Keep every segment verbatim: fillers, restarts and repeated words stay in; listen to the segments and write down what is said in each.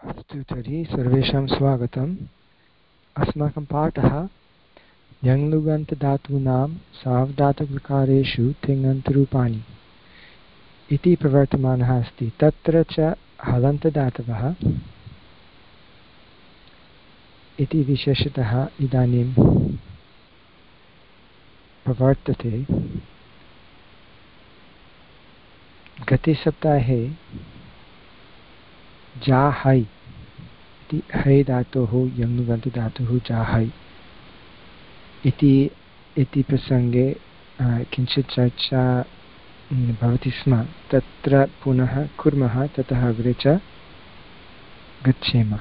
अस्तु तर्हि सर्वेषां स्वागतम्। अस्माकं पाठः यङ्लुगन्तधातूनां सार्वधातुककारेषु तिङन्तरूपाणि इति प्रवर्तमानः अस्ति। तत्र च हलन्तदातवः इति विशेषतः इदानीं प्रवर्तते। गते सप्ताहे जाहै इति है धातोः यङ्लुगन्तधातुः जाहै इति इति प्रसङ्गे किञ्चित् चर्चा भवति स्म। तत्र पुनः कुर्मः, ततः अग्रे च गच्छेम।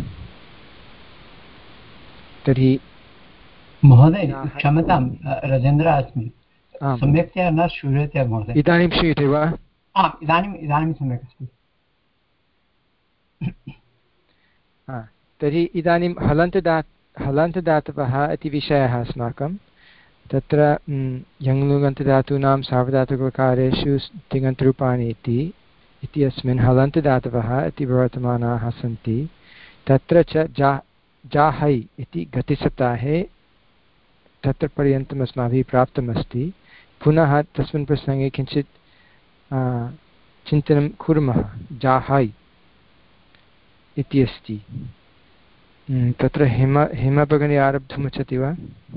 तर्हि महोदय क्षम्यतां, राजेन्द्र अस्मि, सम्यक्तया न श्रूयते महोदय। इदानीं श्रूयते वा? आम्, इदानीम् इदानीं सम्यक् अस्ति। तर्हि इदानीं हलन्तदा हलन्तदातवः इति विषयः अस्माकं। तत्र यङ्लुगन्तधातूनां सार्वधातुककारेषु तिङन्तरूपाणि इति इत्यस्मिन् हलन्तदातवः इति प्रवर्तमानाः सन्ति। तत्र च जा जाहै इति गतसप्ताहे तत्र पर्यन्तम् अस्माभिः प्राप्तमस्ति। पुनः तस्मिन् प्रसङ्गे किञ्चित् चिन्तनं कुर्मः। जाहै इति अस्ति। तत्र हिम हिमभगिनी आरब्धुमिच्छति वा?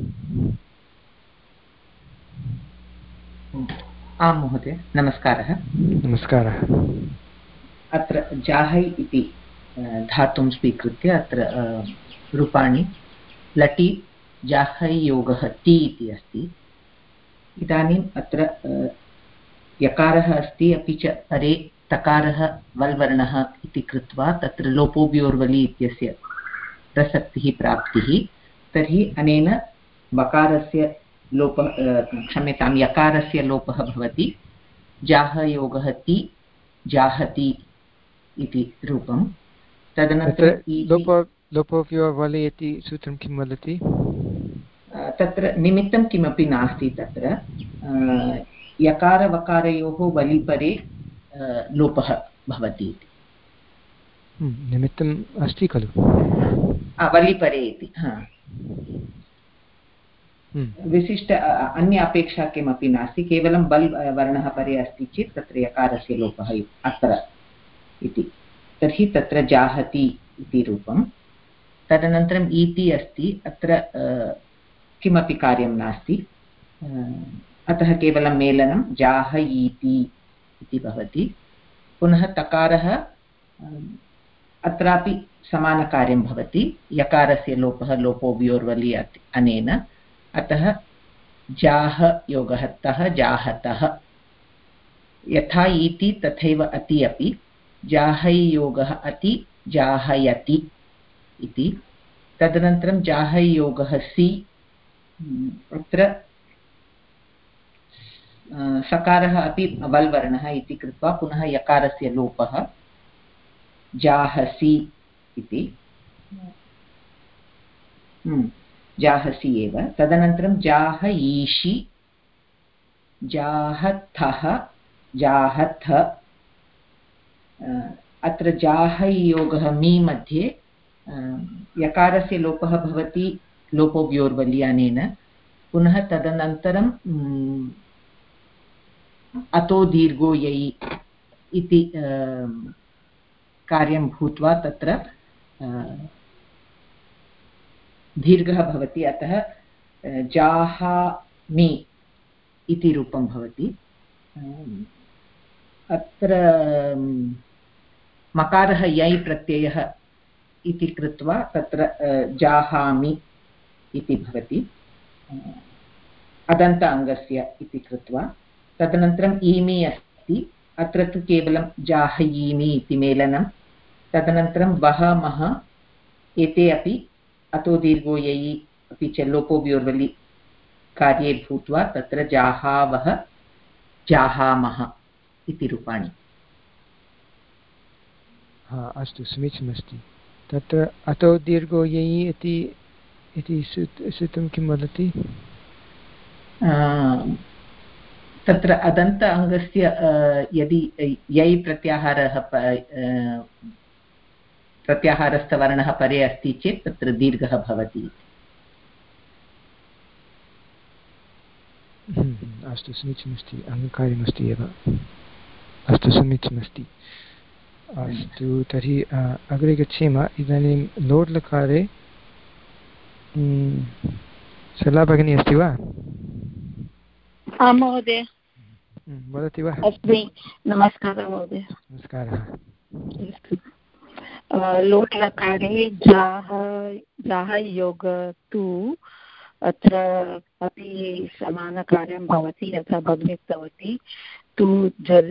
आं महोदय, नमस्कारः। नमस्कारः। अत्र जाहै इति धातुं स्वीकृत्य अत्र रूपाणि लटि जाहै योगः ति इति अस्ति। इदानीम् अत्र यकारः अस्ति, अपि च परे तकारः वल्वर्णः इति कृत्वा तत्र लोपोऽव्योर्वलि इत्यस्य प्रसक्तिः प्राप्तिः। तर्हि अनेन वकारस्य लोपः, क्षम्यतां, यकारस्य लोपः भवति। जाहयोगः ति जाहति इति रूपं। तदनन्तरं लोपोऽव्योर्वलि इति सूत्रं किं वदति? तत्र निमित्तं किमपि नास्ति। तत्र यकारवकारयोः वलिपरे लोपः भवति इति। निमित्तम् अस्ति खलु? वलिपरे इति। विशिष्ट अन्य अपेक्षा किमपि नास्ति, केवलं बल् वर्णः परे अस्ति चेत् तत्र यकारस्य लोपः अत्र इति। तर्हि तत्र जाहति इति रूपं। तदनन्तरम् इति अस्ति, अत्र किमपि कार्यं नास्ति, अतः केवलं मेलनं जाहयीति इति भवति। पुनः तकारः, अत्रापि समानकार्यं भवति। यकारस्य लोपः लोपोऽव्योर्वलि अनेन, अतः जाह योगः तः जाहतः। यथा इति तथैव अति अपि जाहै योगः अति जाहयति इति। तदनन्तरं जाहै योगः सि, अत्र सकारः अपि वल्वर्णः इति कृत्वा पुनः यकारस्य लोपः जाहसि इति, जाहसि एव। तदनन्तरं जाहयीषि जाहथः जाहथ। अत्र जाहयोगः मी मध्ये यकारस्य लोपः भवति लोपोऽव्योर्वलि अनेन। पुनः तदनन्तरं अतो दीर्घो यै इति कार्यं भूत्वा तत्र दीर्घः भवति, अतः जाहामि इति रूपं भवति। अत्र मकारः यै प्रत्ययः इति कृत्वा तत्र जाहामि इति भवति, अदन्त अङ्गस्य इति कृत्वा। तदनन्तरम् ईमि अस्ति, अत्र तु केवलं जाहयीमि इति मेलनं। तदनन्तरं वह मह, एते अपि अतो दीर्घो यै अपि च लोपोऽव्योर्वलि कार्ये भूत्वा तत्र जाहावः जाहामः इति रूपाणि। हा, अस्तु, समीचीनमस्ति। तत्र अतो दीर्घो यै इति इति सूत्रं किं वदति? तत्र अदन्त अङ्गस्य यदि यै प्रत्याहारः प्रत्याहारस्थवर्णः परे अस्ति चेत् तत्र दीर्घः भवति। अस्तु समीचीनमस्ति, अङ्गीकार्यमस्ति एव। अस्तु समीचीनमस्ति। अस्तु तर्हि अग्रे गच्छेम। इदानीं लोट्लकारे सरला भगिनी अस्ति वा? आं महोदय। वदति वा? अस्मि। नमस्कारः महोदय। नमस्कारः। लोट्लकारे जाः जाः योग तु अत्र अपि समानकार्यं भवति, यथा भगिनी उक्तवती। तु जल्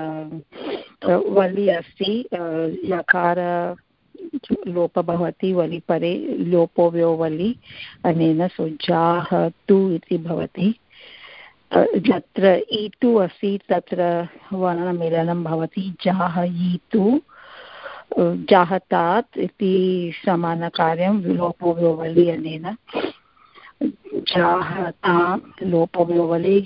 वलि अस्ति, यकार लोप भवति, वलि परे लोपो व्यो वलि अनेन सो जाः तु इति भवति। यत्र ईतु अस्ति तत्र वर्णमेलनं भवति, जाः ईतु जाहतात् इति समानकार्यं लोपो व्यो वलि अनेन जाहतां लोपो व्यो वलि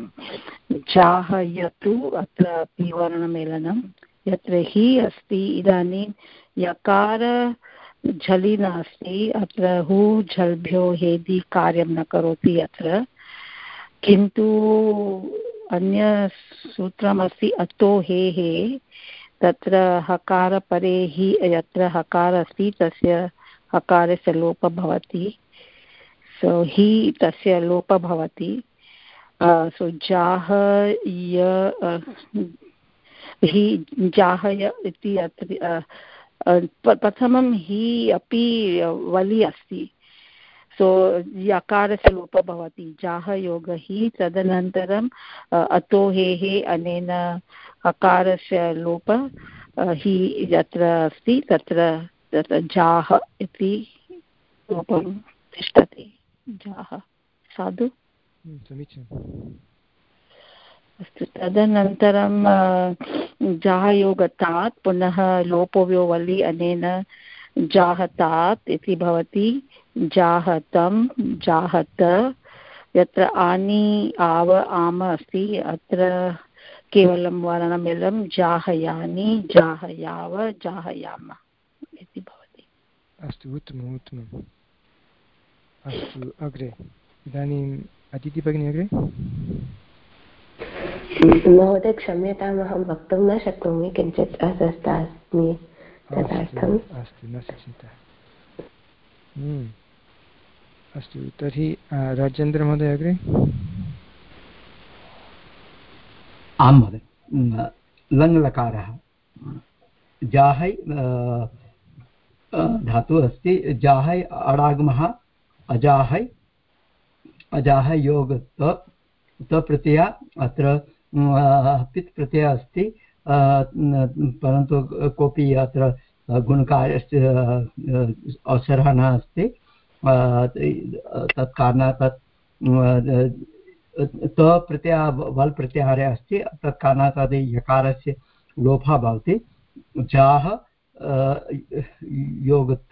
जाहयतु अत्र अपि वर्णमेलनं। यत्र हि अस्ति इदानीं यकार झलि नास्ति, अत्र हु झल्भ्यो हेदि कार्यं न करोति अत्र, किन्तु अन्य सूत्रमस्ति अतो हे हे, तत्र हकार परे हि यत्र हकार अस्ति तस्य हकारस्य लोपः भवति, सो हि तस्य लोपः भवति। सो जाह य हि जाहय इति अत्र प्रथमं हि अपि वलि अस्ति, सो यकारस्य लोपः भवति, जाह योग हि, तदनन्तरं अतो हे हे अनेन हकारस्य लोपः हि यत्र अस्ति तत्र तत्र जाह इति लोपं तिष्ठति। जाह साधु समीचीनम्। अस्तु, तदनन्तरं जाहयोगतात् पुनः लोपो व्यो वलि अनेन जाहतात् इति भवति, जाहतं जाहत। यत्र आनि आव आम अस्ति अत्र केवलं वर्णमेलं जाहयानि जाहयाव जाहयाम इति भवति। अस्तु, उत्तमम् उत्तमम्। अस्तु, अग्रे इदानीम् अदिति भगिनी अग्रे। महोदय क्षम्यताम्, अहं वक्तुं न शक्नोमि, किञ्चित् अस्वस्था अस्मि तदर्थम्। अस्तु, न चिन्ता। अस्तु, तर्हि राजेन्द्रमहोदय अग्रे। आं महोदय। लङ्लकारः जाहै धातुः अस्ति, जाहै अडागमः अजाहै अजाहै योग त प्रत्यय, अत्र पित् प्रत्ययः अस्ति, परन्तु कोऽपि अत्र गुणकार्यस्य अवसरः न अस्ति, तत् कारणात् तत् त प्रत्ययः वल् प्रत्याहारे अस्ति, तत् कारणात् तद् यकारस्य लोपः भवति। जाः योगत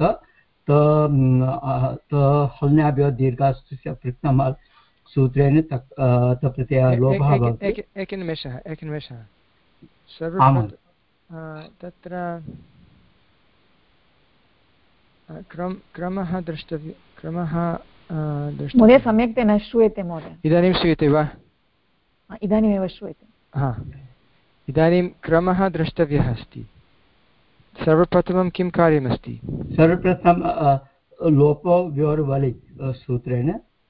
त हल्न्याभ्यो दीर्घस्य पृक्तम् सूत्रेण त प्रत्ययः लोपः भवति। एकनिमेषः एकनिमेषः तत्र क्रम क्रमः द्रष्टव्यः क्रमः महोदय सम्यक् न श्रूयते महोदय। इदानीं श्रूयते वा? इदानीमेव श्रूयते। हा, इदानीं क्रमः द्रष्टव्यः अस्ति। सर्वप्रथमं किं कार्यमस्ति? सर्वप्रथमं लोपो व्योर्वलि सूत्रेण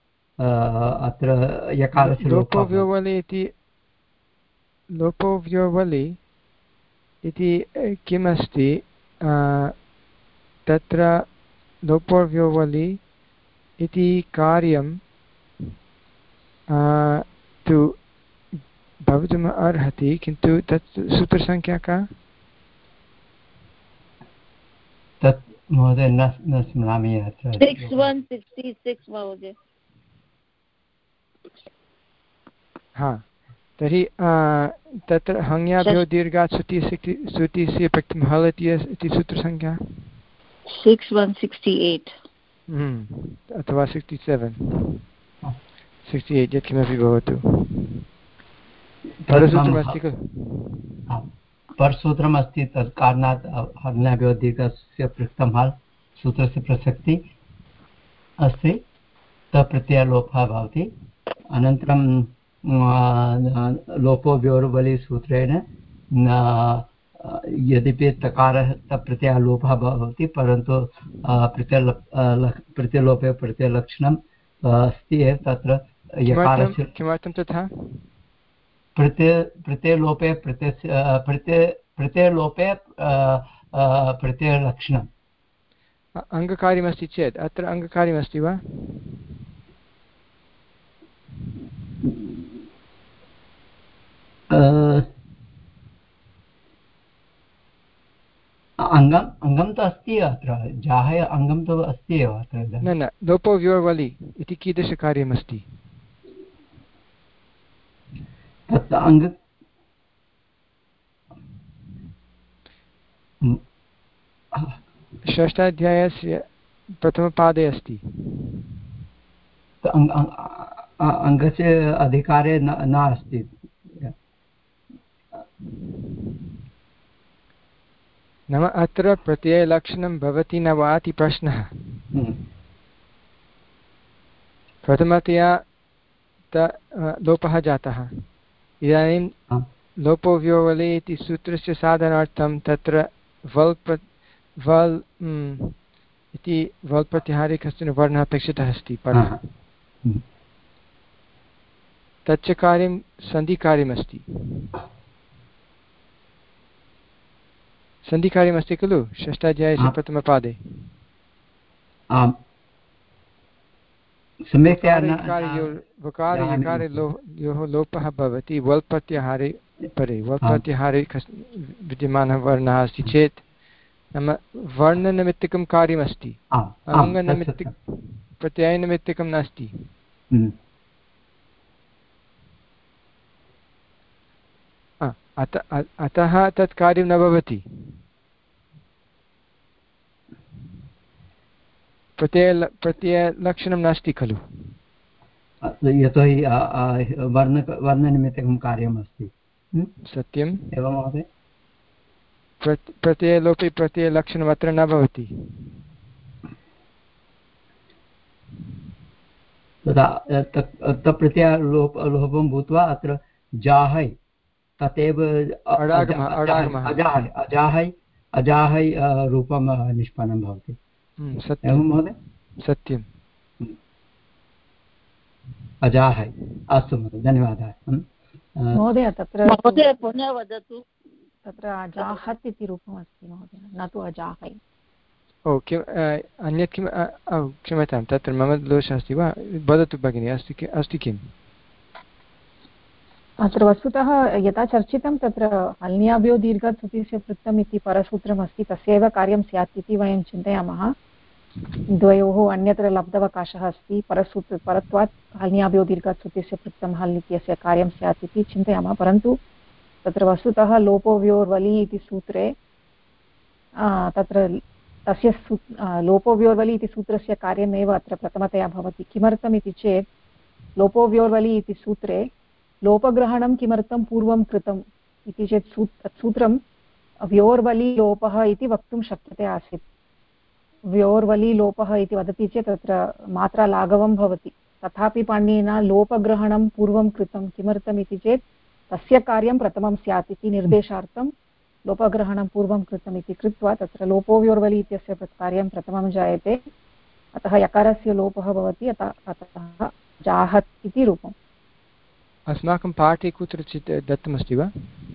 अत्र यकारस्य लोपो व्योवलि इति लोपो व्योवलि इति किम् अस्ति? तत्र लोपो व्योवलि इति कार्यं तु भवितुम् अर्हति, किन्तु तत् सूत्रसङ्ख्या का? तत् महोदय न न स्मरामि। अत्र सिक्स् वन् सिक्स्टि सिक्स् महोदय। हा, तर्हि तत्र हङ्याभ्यो दीर्घात् सुति सुतिस्य प्रक्तम् हल् इति सूत्रसङ्ख्या सिक्स् वन् सिक्स्टि एय्ट् अथवा सिक्स्टि सेवेन् सिक्स्टि एय्ट् यत्किमपि भवतु। परसूत्रमस्ति खलु? परसूत्रम् अस्ति तत् कारणात् हल्न्याभ्यो दीर्घस्य पृक्तं हल् सूत्रस्य प्रसक्ति अस्ति तप्रत्ययलोपः भवति। अनन्तरं लोपो व्योर्बलि सूत्रेण यद्यपि तकारः तप्रत्ययः लोपः भवति परन्तु प्रत्यय प्रत्ययलोपे प्रत्ययलक्षणम् अस्ति एव तत्र यकारस्य। किमर्थं तथा? प्रत्यय प्रत्ययलोपे प्रत्यय प्रत्यय प्रत्ययलोपे प्रत्ययलक्षणम् अङ्गकार्यमस्ति चेत् अत्र अङ्गकार्यमस्ति वा? अङ्गम् अङ्गं तु अस्ति अत्र जाहे अङ्गं तु अस्ति एव अत्र। न न लोपो व्योर्वलि इति कीदृशकार्यमस्ति? तत् अङ्ग षष्ठाध्यायस्य प्रथमपादे अस्ति। अङ्गस्य अधिकारे न अस्ति। नाम अत्र प्रत्ययलक्षणं भवति न वा इति प्रश्नः। प्रथमतया लोपः जातः। इदानीं लोपो व्योवले इति सूत्रस्य साधनार्थं तत्र वल् प्र वल् इति वल् प्रत्याहारे कश्चन वर्णः अपेक्षितः अस्ति परः। तच्च कार्यं सन्धिकार्यमस्ति। सन्धिकार्यमस्ति खलु षष्ठाध्यायस्य प्रथमपादे। आम् सम्यक्तया वकार यकारयोः लोपः भवति वल् प्रत्याहारे परे। वल् प्रत्याहारे विद्यमानः वर्णः अस्ति चेत् नाम वर्णनिमित्तकं कार्यमस्ति, अङ्गनिमित्तिक प्रत्ययनिमित्तकं नास्ति। अतः तत् कार्यं न भवति। प्रत्यय प्रत्ययलक्षणं नास्ति खलु। यतोहि वर्ण वर्णनिमित्तकं कार्यम् अस्ति। सत्यम् एवं महोदय। प्रत्ययलोपे प्रत्ययलक्षणम् अत्र न भवति। तदा तप्रत्ययलोप लोपं भूत्वा अत्र जाहै तथैव अजाहै अजाहै अजाहै रूपं निष्पन्नं भवति। सत्यं महोदय। सत्यम् अजाहै। अस्तु महोदय धन्यवादः। महोदय तत्र महोदय पुनः वदतु। तत्र अजाहत् इति रूपमस्ति महोदय, न तु अजाहै। ओ किम् अन्यत् किम्? क्षम्यतां तत्र मम दोषः अस्ति वा? वदतु भगिनि। अस्ति अस्ति किम्? अत्र वस्तुतः यथा चर्चितं तत्र हल्न्याभ्यो दीर्घात् सुतिस्य पृक्तम् इति परसूत्रमस्ति, तस्यैव कार्यं स्यात् इति वयं चिन्तयामः। द्वयोः अन्यत्र लब्धवकाशः अस्ति। परसूत्र परत्वात् हल्न्याभ्यो दीर्घात् सुतिस्य पृक्तं हल् इत्यस्य कार्यं स्यात् इति चिन्तयामः। परन्तु तत्र वस्तुतः लोपो व्योर्वलि इति सूत्रे तत्र तस्य सू लोपो व्योर्वलि इति सूत्रस्य कार्यमेव अत्र प्रथमतया भवति। किमर्थम् इति चेत् लोपो व्योर्वलि इति सूत्रे लोपग्रहणं किमर्थं पूर्वं कृतम् इति चेत् सू सूत्रं व्योर्वलि लोपः इति वक्तुं शक्यते आसीत्। व्योर्वलि लोपः इति वदति चेत् तत्र मात्रा लाघवं भवति। तथापि पाणिनिना लोपग्रहणं पूर्वं कृतं। किमर्थम् इति चेत् तस्य कार्यं प्रथमं स्यात् इति निर्देशार्थं लोपग्रहणं पूर्वं कृतम् इति कृत्वा तत्र लोपो व्योर्वलि इत्यस्य कार्यं प्रथमं जायते। अतः यकारस्य लोपः भवति। अतः अतः जाहत् इति रूपम्। अस्माकं पाठे कुत्रचित् दत्तमस्ति वा?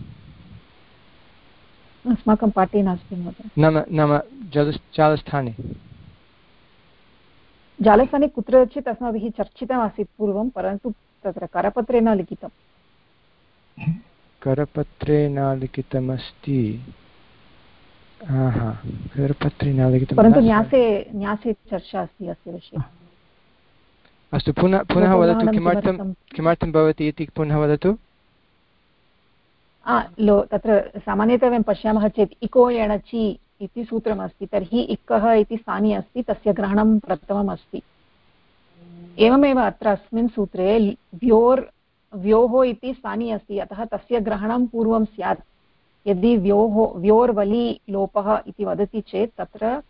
अस्माकं पाठे नास्ति महोदय। नाम नाम जल जालस्थाने जालस्थाने कुत्रचित् अस्माभिः चर्चितमासीत् पूर्वं, परन्तु तत्र करपत्रे न लिखितम्। करपत्रे न लिखितमस्ति। हा हा करपत्रे न लिखितं, परन्तु न्यासे न्यासे चर्चा अस्ति अस्य विषये। अस्तु पुनः पुनः वदतु किमर्थं किमर्थं भवति इति पुनः वदतु। लो तत्र सामान्यतया वयं पश्यामः चेत् इको एणचि इति सूत्रमस्ति, तर्हि इक्कः इति स्थाने अस्ति, तस्य ग्रहणं प्रथमम् अस्ति। एवमेव अत्र अस्मिन् सूत्रे व्योर् व्योः इति स्थाने अस्ति, अतः तस्य ग्रहणं पूर्वं स्यात् यदि व्योः व्योर्वलि लोपः इति वदति चेत् तत्र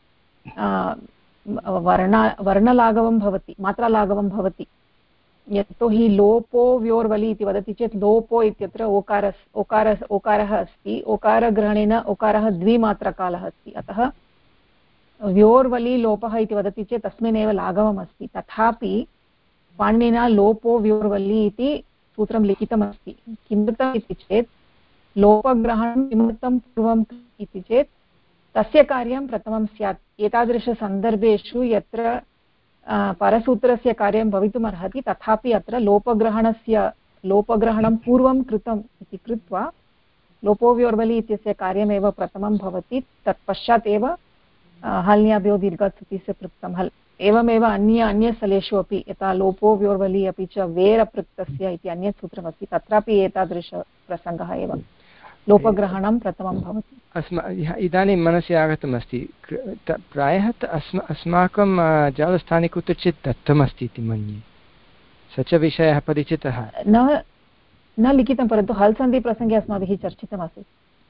वर्ण वर्णलाघवं भवति, मात्रालाघवं भवति। यतोहि लोपो व्योर्वलि इति वदति चेत् लोपो इत्यत्र ओकार ओकार ओकारः अस्ति, ओकारग्रहणेन ओकारः द्विमात्रकालः अस्ति, अतः व्योर्वलि लोपः इति वदति चेत् तस्मिन्नेव लाघवम् अस्ति। तथापि पाणिनिना लोपो व्योर्वलि इति सूत्रं लिखितमस्ति। किमर्थम् इति चेत् लोपग्रहणं किमर्थं पूर्वम् इति चेत् तस्य कार्यं प्रथमं स्यात्। एतादृशसन्दर्भेषु यत्र परसूत्रस्य कार्यं भवितुमर्हति तथापि अत्र लोपग्रहणस्य लोपग्रहणं पूर्वं कृतम् इति कृत्वा लोपोव्योर्वलि इत्यस्य कार्यमेव प्रथमं भवति। तत्पश्चात् एव हल्न्याभ्यो दीर्घात्सुतिस्य पृक्तं हल्। एवमेव अन्य अन्यस्थलेषु अपि यथा लोपो व्योर्वलि अपि च वेरपृक्तस्य इति अन्यत् सूत्रमस्ति, तत्रापि एतादृशप्रसङ्गः एव लोपग्रहणं प्रथमं भवति। अस्मा इदानीं मनसि आगतमस्ति, प्रायः अस्म अस्माकं जालस्थाने कुत्रचित् दत्तमस्ति इति मन्ये। स च विषयः परिचितः न न लिखितं, परन्तु हल् सन्धिप्रसङ्गे अस्माभिः चर्चितमासीत्।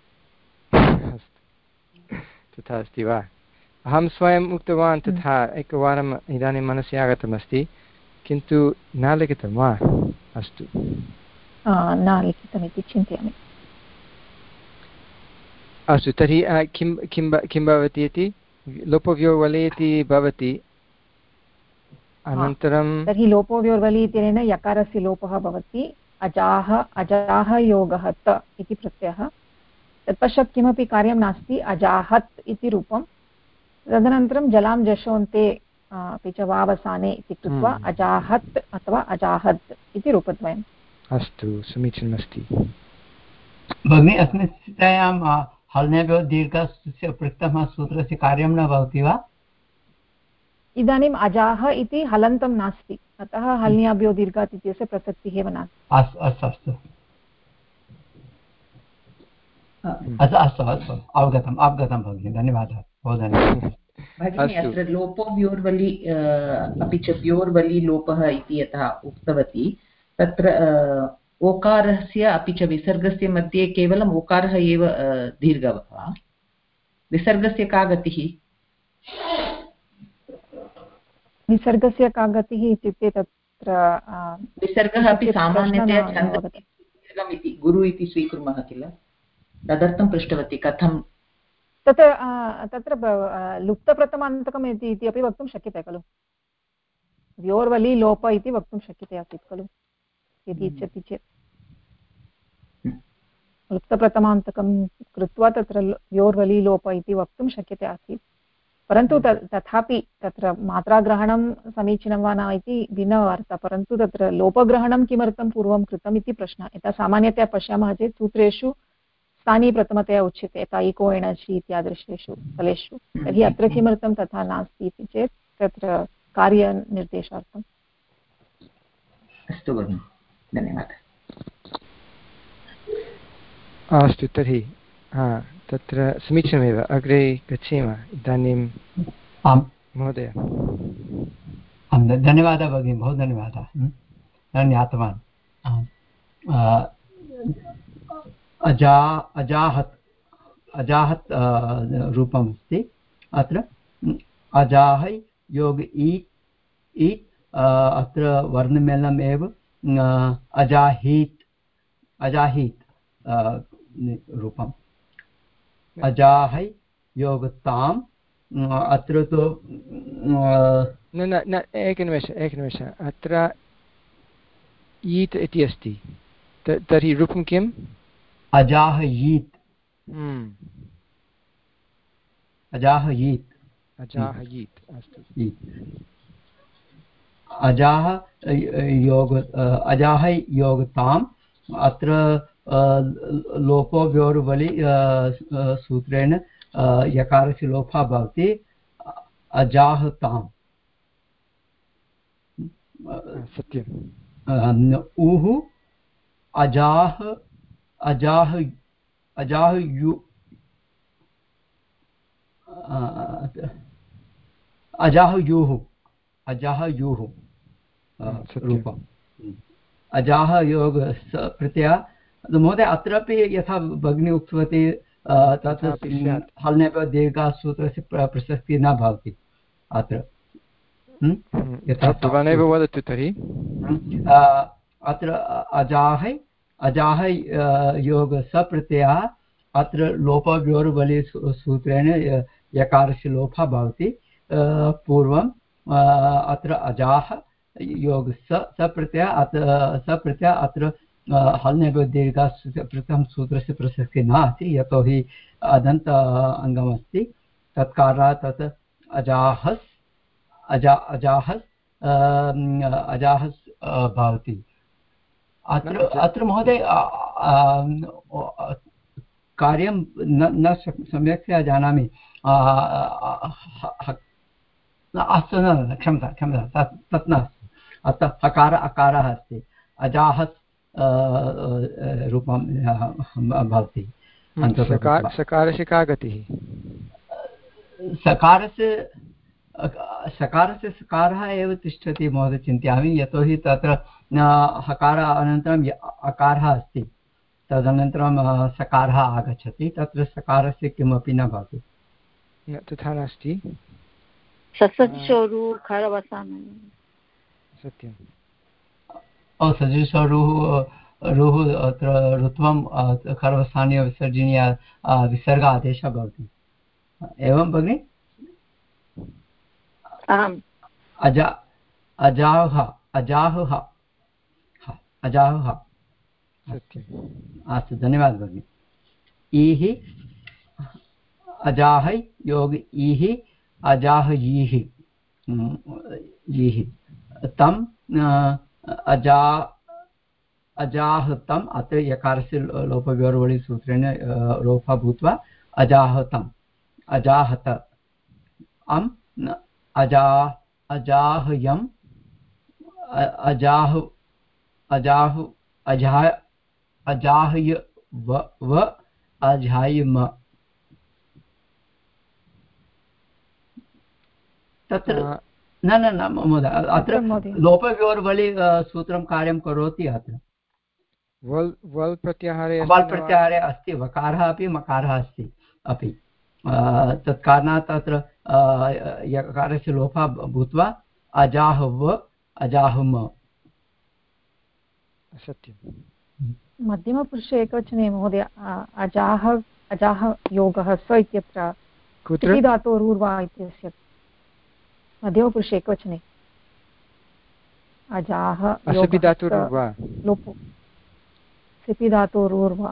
तथा अस्ति वा? अहं स्वयम् उक्तवान् तथा एकवारम् इदानीं मनसि आगतमस्ति, किन्तु न लिखितं वा? अस्तु, न लिखितमिति चिन्तयामि। अस्तु, तर्हि किं किं किं भवति इति लोपव्योर्वलि इति भवति। अनन्तरं तर्हि लोपोव्योर्वलि इत्यनेन यकारस्य लोपः भवति। अजाः अजाः योगः त इति प्रत्ययः। तत्पश्चात् किमपि कार्यं नास्ति, अजाहत् इति रूपं। तदनन्तरं जलां जशोन्ते अपि च वावसाने इति कृत्वा अजाहत् अथवा अजाहत् इति रूपद्वयम्। अस्तु, समीचीनमस्ति भगिनि। अस्मिन् स्थित्यां हल्न्याभ्यो दीर्घस्य पृक्तः सूत्रस्य कार्यं न भवति वा? इदानीम् अजाः इति हलन्तं नास्ति, अतः हल्न्याभ्यो दीर्घात् इत्यस्य प्रसक्तिः एव नास्ति। अस्तु अस्तु अस्तु अस्तु अस्तु अस्तु अवगतम् अवगतं भगिनि, धन्यवादः, बहु धन्यवादः भगिनि। अत्र लोपो व्योर्वलि अपि च व्योर्वलि लोपः इति यथा उक्तवती, तत्र ओकारस्य अपि च विसर्गस्य मध्ये केवलम् ओकारः एव दीर्घः वा? विसर्गस्य का गतिः? विसर्गस्य का गतिः इत्युक्ते तत्र विसर्गः अपि सामान्यतया छन्दः इति गुरु इति स्वीकुर्मः किल, तदर्थं पृष्टवती कथं तत्र तत्र लुप्तप्रथमान्तकम् इति इति अपि वक्तुं शक्यते खलु। व्योर्वलि लोप इति वक्तुं शक्यते आसीत् खलु यदि इच्छति चेत्। लुप्तप्रथमान्तकं कृत्वा तत्र व्योर्वलि लोप इति वक्तुं शक्यते आसीत्, परन्तु तथापि तत्र मात्राग्रहणं समीचीनं वा न इति भिन्नवार्ता। परन्तु तत्र लोपग्रहणं किमर्थं पूर्वं कृतम् इति प्रश्नः। यथा सामान्यतया पश्यामः चेत् सूत्रेषु स्थानी प्रथमतया उच्यते, यथा इको एणचि इत्यादृशेषु स्थलेषु। तर्हि अत्र किमर्थं तथा नास्ति इति चेत् तत्र कार्यनिर्देशार्थम्। अस्तु भगिनि, धन्यवादः। अस्तु, तर्हि हा तत्र समीचीनमेव, अग्रे गच्छेम इदानीम्। आम् महोदय। धन्यवादः भगिनि, बहु धन्यवादः, न ज्ञातवान्। अजा अजाहत् अजाहत् रूपम् अस्ति अत्र। अजाह योग ईत् ईत् अत्र वर्णमेलनम् एव। अजाहीत् अजाहीत् रूपम्। अजाह योगताम् अत्र तु न न न एकनिमेष एकनिमेष अत्र ईत् इति अस्ति, तर्हि रूपं किम्? अजाहयीत् अजाहयीत् अजाहयीत् अस्तु। अजाह योग अजाह योगताम् अत्र लोपो व्योर्वलि सूत्रेण यकारस्य लोपः भवति। अजाहताम् सत्यम्। उः अजाह अजाह अजाह यु अजाहयूः अजाहयूः रूपम्। अजाह योग प्रत्यय महोदय अत्रापि यथा भगिनी उक्तवती तत् हल्नेव दीर्घसूत्रस्य प्रसक्तिः न भवति अत्र। भवानेव वदतु तर्हि। अत्र अजाहै अजाह योग सप्रत्ययः अत्र लोपव्योर्वलि सूत्रेण यकारस्य लोपः भवति। पूर्वम् अत्र अजाह योग स सप्रत्ययः अत्र सप्रत्ययः अत्र हल्नेव दीर्घ प्रथम सूत्रस्य प्रसक्तिः नास्ति यतोहि अदन्त अङ्गमस्ति तत्कारणात् तत् अजाहस् अजा अजाहस् अजाहस् भवति। अत्र अत्र महोदय कार्यं न न सम्यक्तया जानामि। अस्तु न क्षम्यता क्षम्यता तत् तत् नास्ति। अत्र हकार अकारः अस्ति अजाहस् रूपं भवति। सकारस्य का गतिः? सकारस्य सकारस्य सकारः एव तिष्ठति महोदय चिन्तयामि यतोहि तत्र हकार अनन्तरम् अकारः अस्ति तदनन्तरं सकारः आगच्छति तत्र सकारस्य किमपि न भवति। तथा नास्ति। सत्यम्। ओ सजृशरुः रुः अत्र ऋत्वं खरवसानीय विसर्जनीय विसर्ग आदेशः भवति। एवं भगिनि? आम्। अजा अजाह अजाहुः अजाहुः। अस्तु धन्यवादः भगिनि। ईहि अजाह योग ईहि अजाह यीहि यीहि तम अजा अजाहतम् अत्र यकारस्य लोपव्योर्वलि सूत्रेण लोपः भूत्वा अजाहतम् अजाहत अम् अजा अजाहयम् अजाह अजाह अजाह अजाहय व व अजायम। तत्र न न न महोदय अत्र लोपव्योर्वलि सूत्रं कार्यं करोति। अत्र वल् वल् प्रत्याहारे वल् प्रत्याहारे अस्ति वकारः अपि मकारः अस्ति अपि तत् कारणात् तत्र यकारस्य लोपः भूत्वा अजाहव अजाहम। सत्यं। मध्यमपुरुषे एकवचने महोदय अजाह अजाह योगः स इत्यत्र कुत्र धातोरूर्वा इत्यस्य मध्यमपुरुषे एकवचने अजाह असपि धातोरूर्वा लोपो सिपि धातोरूर्वा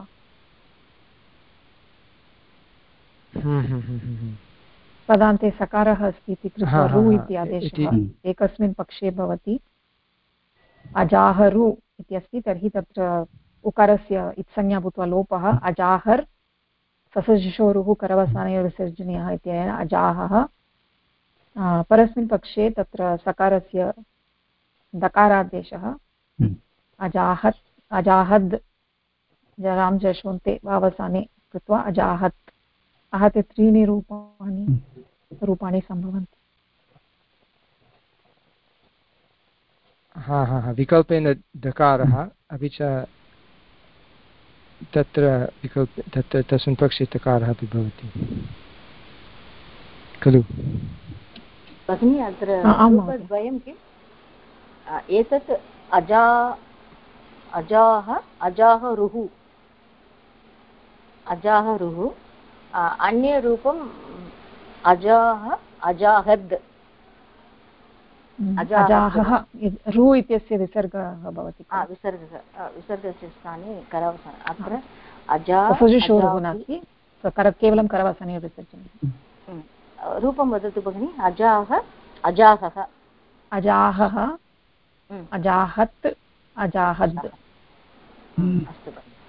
पदान्ते सकारः अस्ति इति कृत्वा रु इति आदेशः एकस्मिन् पक्षे भवति। अजाहरु इत्यस्ति तर्हि तत्र उकारस्य इत्संज्ञा भूत्वा लोपः अजाहर् ससशिशोरुः करवसानयोर्विसर्जनीयः इत्यनेन अजाहः। परस्मिन् पक्षे तत्र सकारस्य दकारादेशः अजाहत् अजाहद् जरां जशोन्ते वावसाने कृत्वा अजाहत् आहत्य त्रीणि रूपाणि रूपाणि सम्भवन्ति। हा हा हा विकल्पेन दकारः अपि च तत्र विकल्प तत्र तस्मिन् पक्षे तकारः अपि भवति खलु भगिनी? अत्र रूपद्वयं किम्? एतत् अजा अजाह अजाहरुः अजाहरुः अन्यरूपम् अजाह अजाहद् अजाहः रु इत्यस्य विसर्गः भवति। विसर्गः विसर्गस्य स्थाने करवसाने अत्र अजा सजुषोरुः नास्ति केवलं करवसाने विसर्जनं। रूपं वदतु भगिनि। अजाह अजाहः अजाहः अजाहत् अजाहद्। अस्तु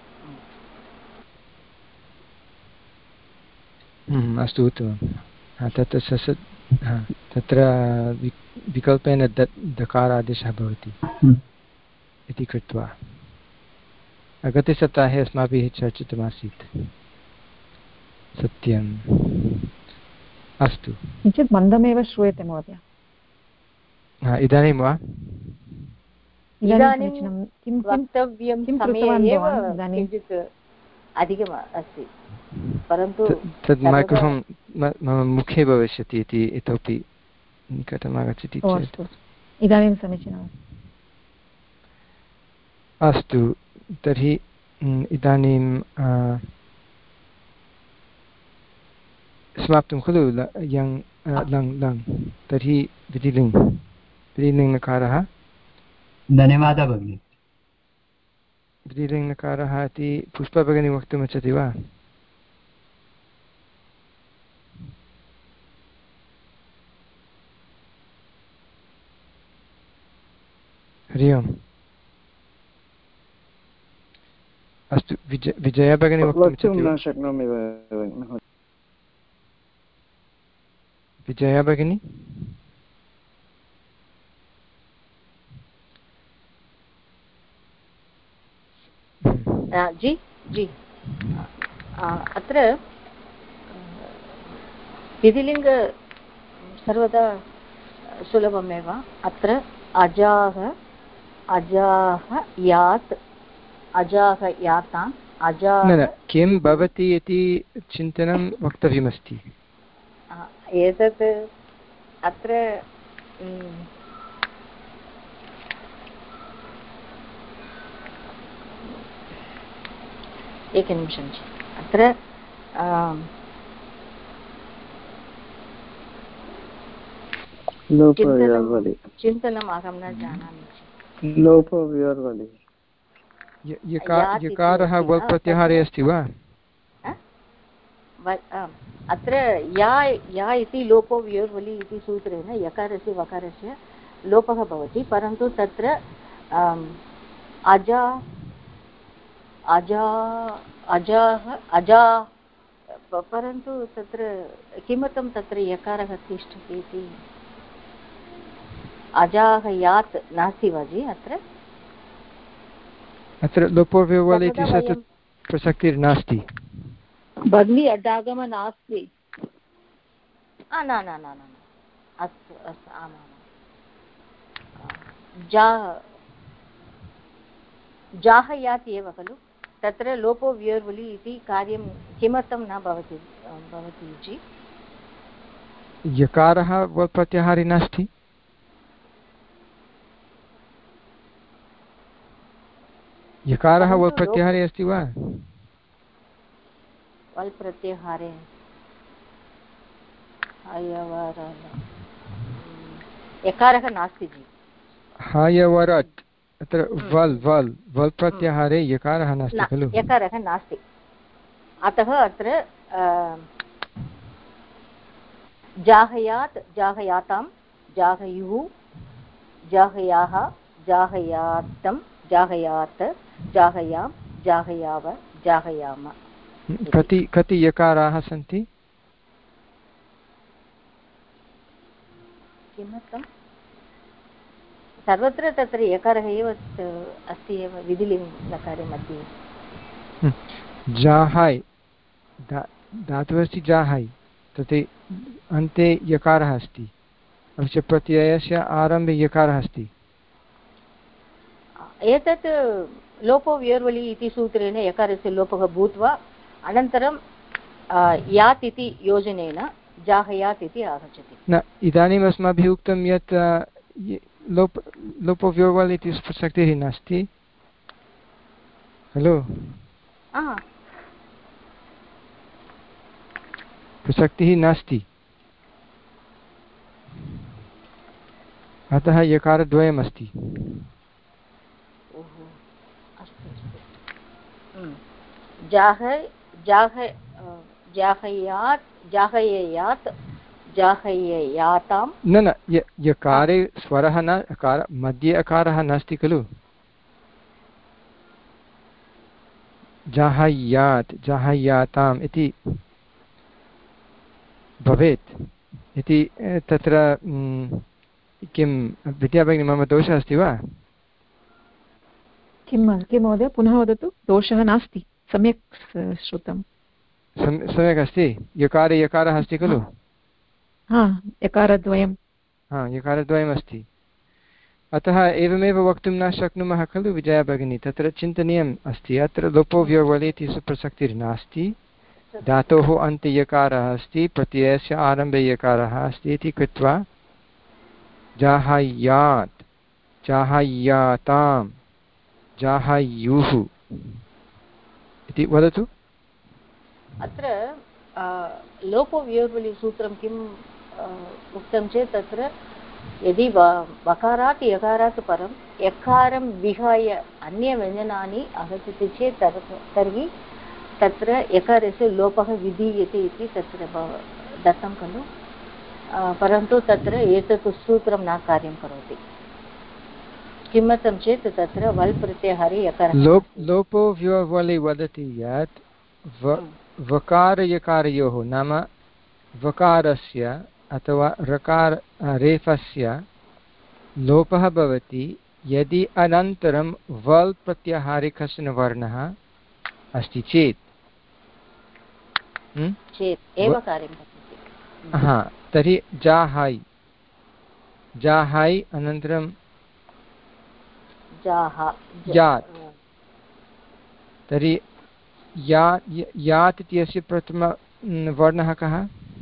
अस्तु उत्तमं। तत्र सस तत्र विकल्पेन द दकारादेशः भवति इति कृत्वा गते सप्ताहे अस्माभिः चर्चितमासीत्। सत्यम्। अस्तु किञ्चित् मन्दमेव श्रूयते महोदय। इदानीं वा? इदानीं वक्तव्यं समये एव किञ्चित् अधिकम् अस्ति, परन्तु तद् मैक्रोफोन् मम मुखे भविष्यति इति इतोपि निकटम् आगच्छति चेत् इदानीं समीचीनम्। अस्तु, तर्हि इदानीं समाप्तं खलु यङ् लङ् लङ्, तर्हि विधिलिङ् विधिलिङ्गकारः। धन्यवादः भगिनि। विधिलिङ्गकारः इति पुष्पा भगिनी वक्तुमिच्छति वा? हरि ओम्। अस्तु, विजय विजया भगिनी वक्तुमिच्छति वा? शक्नोमि। विजया भगिनी? जी जी अत्र विधिलिङ्ग सर्वदा सुलभमेव। अत्र अजाः अजाः यात् अजाः याताम् अजा किं भवति इति चिन्तनं वक्तव्यमस्ति। एतत् अत्र एकनिमिषं अत्र चिन्तनम् अहं न जानामि। लोपव्योर्वलि यकारः वल् प्रत्याहारे अस्ति वा? अत्र या या इति लोपो व्योर्वलि इति सूत्रेण यकारस्य वकारस्य लोपः भवति, परन्तु तत्र अजा अजा अजाः अजा परन्तु तत्र किमर्थं तत्र यकारः तिष्ठति इति अजाः यात् नास्ति वा जि? अत्र अत्र लोपोव्योर्वलि इति प्रसक्तिर्नास्ति भगिनी, अडागम नास्ति। न न न न अस्तु अस्तु आमां जा जाहयात् एव खलु, तत्र लोपो व्योर्वलि इति कार्यं किमर्थं न भवति भवति जि? यकारः वल् प्रत्याहारे नास्ति। यकारः वल् प्रत्याहारे अस्ति वा? वल् प्रत्याहारे यकारः नास्ति जि। हायवरत् अत्र वल् वल् वल् प्रत्याहारे यकारः नास्ति खलु? यकारः नास्ति, अतः अत्र जाहयात् जाहयातां जाहयुः जाहयाः जाहयातं जाहयात् जाहयां जाहयाव जाहयाम। कति कति यकाराः सन्ति? किमर्थं सर्वत्र तत्र यकारः एव अस्ति एव विधिलिङ्गकारे मध्ये। जाहाय् धातुः अस्ति जाहाय्, तत् अन्ते यकारः अस्ति, अपि च प्रत्ययस्य आरम्भे यकारः अस्ति। एतत् लोपो व्योर्वलि इति सूत्रेण यकारस्य लोपः भूत्वा अनन्तरं यात् इति योजनेन जाहयात् इति आगच्छति। न, इदानीम् अस्माभिः उक्तं यत् लोप लोपो व्योर्वलि इति प्रसक्तिः नास्ति खलु? प्रसक्तिः नास्ति, अतः यकारद्वयमस्ति। जाह जाह जाहयात् जाहययात् जाहययातां न न यकारे स्वरः न, अकार मध्ये अकारः नास्ति खलु? जाहयात् जाहयाताम् इति भवेत् इति तत्र किं विद्याभगिनी मम दोषः अस्ति वा? किं किं महोदय पुनः वदतु। दोषः नास्ति, सम्यक् श्रुतं। सम्यक् अस्ति। यकारे यकारः अस्ति खलु? हा, यकारद्वयं। हा, यकारद्वयम् अस्ति। अतः एवमेव वक्तुं न शक्नुमः खलु विजया भगिनी, तत्र चिन्तनीयम् अस्ति। अत्र लोपो व्योर्वले इति प्रसक्तिर्नास्ति, धातोः अन्ते यकारः अस्ति, प्रत्ययस्य आरम्भे यकारः अस्ति इति कृत्वा जाहायात्, जाहायातां, जाहायुः इति वदतु। अत्र लोपो व्योर्वलि सूत्रं किम् उक्तं चेत् तत्र यदि वकारात् यकारात् परं यकारं विहाय अन्यव्यञ्जनानि आगच्छति चेत् तर्हि तत्र यकारस्य लोपः विधीयते इति तत्र दत्तं खलु, परन्तु तत्र एतत् सूत्रं न कार्यं करोति। किमर्थं चेत् तत्र वल् प्रत्याहारे यकारः लोप लोपो व्योर्वलि वदति यत् वकारयकारयोः नाम वकारस्य अथवा रकार रेफस्य लोपः भवति यदि अनन्तरं वल् प्रत्याहारे कश्चन वर्णः अस्ति चेत् चेत् एव कार्यं करोति। हा, तर्हि जाहाय्, जाहाय् अनन्तरं यात्, तर्हि या यात् इत्यस्य प्रथमवर्णः कः?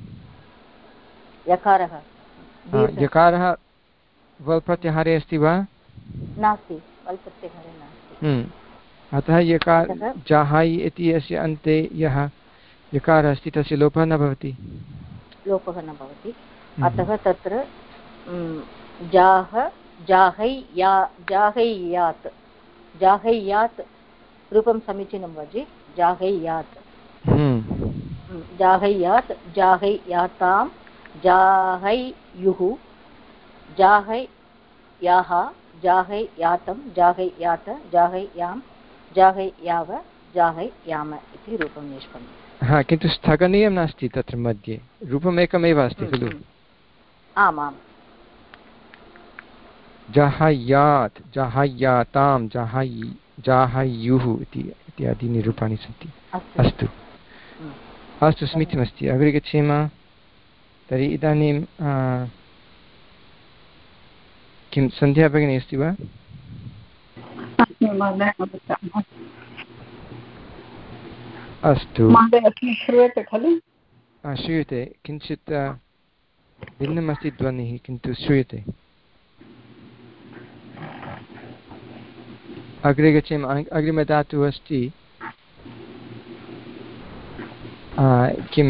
यकारः। यकारः वल् प्रत्याहारे अस्ति वा? नास्ति, वल् प्रत्याहारे नास्ति। अतः यकार जाहाय् इति अस्य अन्ते यः यकारः अस्ति तस्य लोपः न भवति, लोपः न भवति। अतः तत्र जाह जाहैया जाहैयात् जाहैयात् रूपं समीचीनं वजे, जाहैयात् जाहैयात् जाहैयातां जाहैयुः जाहैयाः जाहैयातं जाहैयात जाहैयां जाहैयाव जाहैयाम इति रूपं निष्पन्नम्। हा, किन्तु स्थगनीयं नास्ति, तत्र मध्ये रूपमेकमेव अस्ति खलु। आमाम्। जाहयात्, जाहयातां, जाहय् जाहयुः इत्यादीनि रूपाणि सन्ति। अस्तु अस्तु, समीचीनमस्ति, अग्रे गच्छेम। तर्हि इदानीं किं सन्ध्या भगिनी अस्ति वा? अस्तु, श्रूयते खलु? श्रूयते, किञ्चित् भिन्नमस्ति ध्वनिः किन्तु श्रूयते। अग्रे गच्छेम। अग्रिमधातुः अस्ति किं?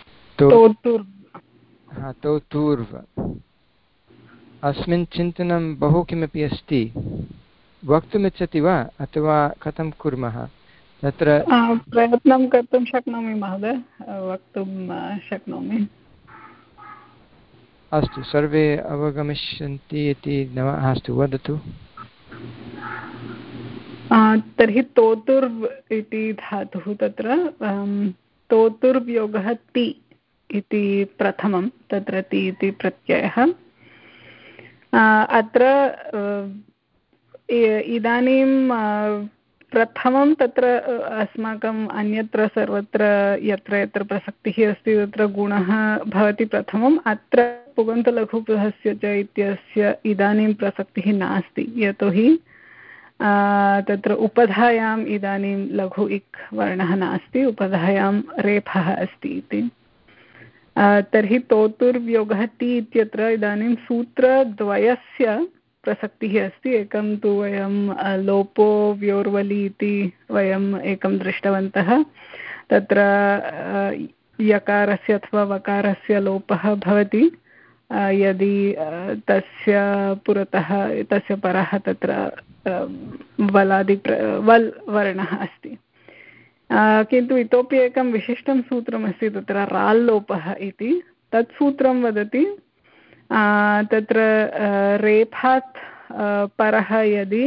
तोतूर्व। अस्मिन् चिन्तनं बहु किमपि अस्ति, वक्तुमिच्छति वा अथवा कथं कुर्मः? तत्र प्रयत्नं कर्तुं शक्नोमि महोदय, वक्तुं शक्नोमि। अस्तु, सर्वे अवगमिष्यन्ति इति न? अस्तु, वदतु। तर्हि तोतुर्व् इति धातुः, तत्र तोतुर्व्योगः ति इति प्रथमं, तत्र ति इति प्रत्ययः। अत्र इदानीं प्रथमं तत्र अस्माकम् अन्यत्र सर्वत्र यत्र यत्र प्रसक्तिः अस्ति तत्र गुणः भवति प्रथमम्। अत्र पुगन्तलघुपदस्य च इत्यस्य इदानीं प्रसक्तिः नास्ति, यतोहि तत्र उपधायाम् इदानीं लघु इक् वर्णः नास्ति, उपधायां रेफः अस्ति इति। तर्हि तोतुर्व्योगः ति इत्यत्र इदानीं सूत्रद्वयस्य प्रसक्तिः अस्ति। एकं तु वयं लोपो व्योर्वलि इति वयम् एकं दृष्टवन्तः, तत्र यकारस्य अथवा वकारस्य लोपः भवति यदि तस्य पुरतः तस्य परः तत्र वलादि वल् वर्णः अस्ति। किन्तु इतोपि एकं विशिष्टं सूत्रमस्ति तत्र राल्लोपः इति। तत् सूत्रं वदति तत्र रेफात् परः यदि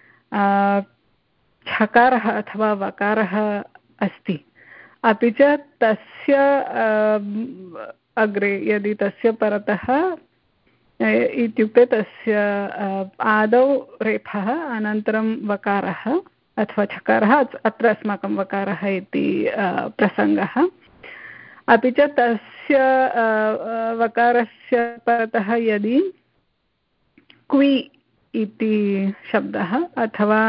छकारः अथवा वकारः अस्ति, अपि च तस्य अग्रे यदि तस्य परतः इत्युक्ते तस्य आदौ रेफः अनन्तरं वकारः अथवा छकारः, अत्र अस्माकं वकारः इति प्रसङ्गः, अपि च तस्य वकारस्य परतः यदि क्वि इति शब्दः अथवा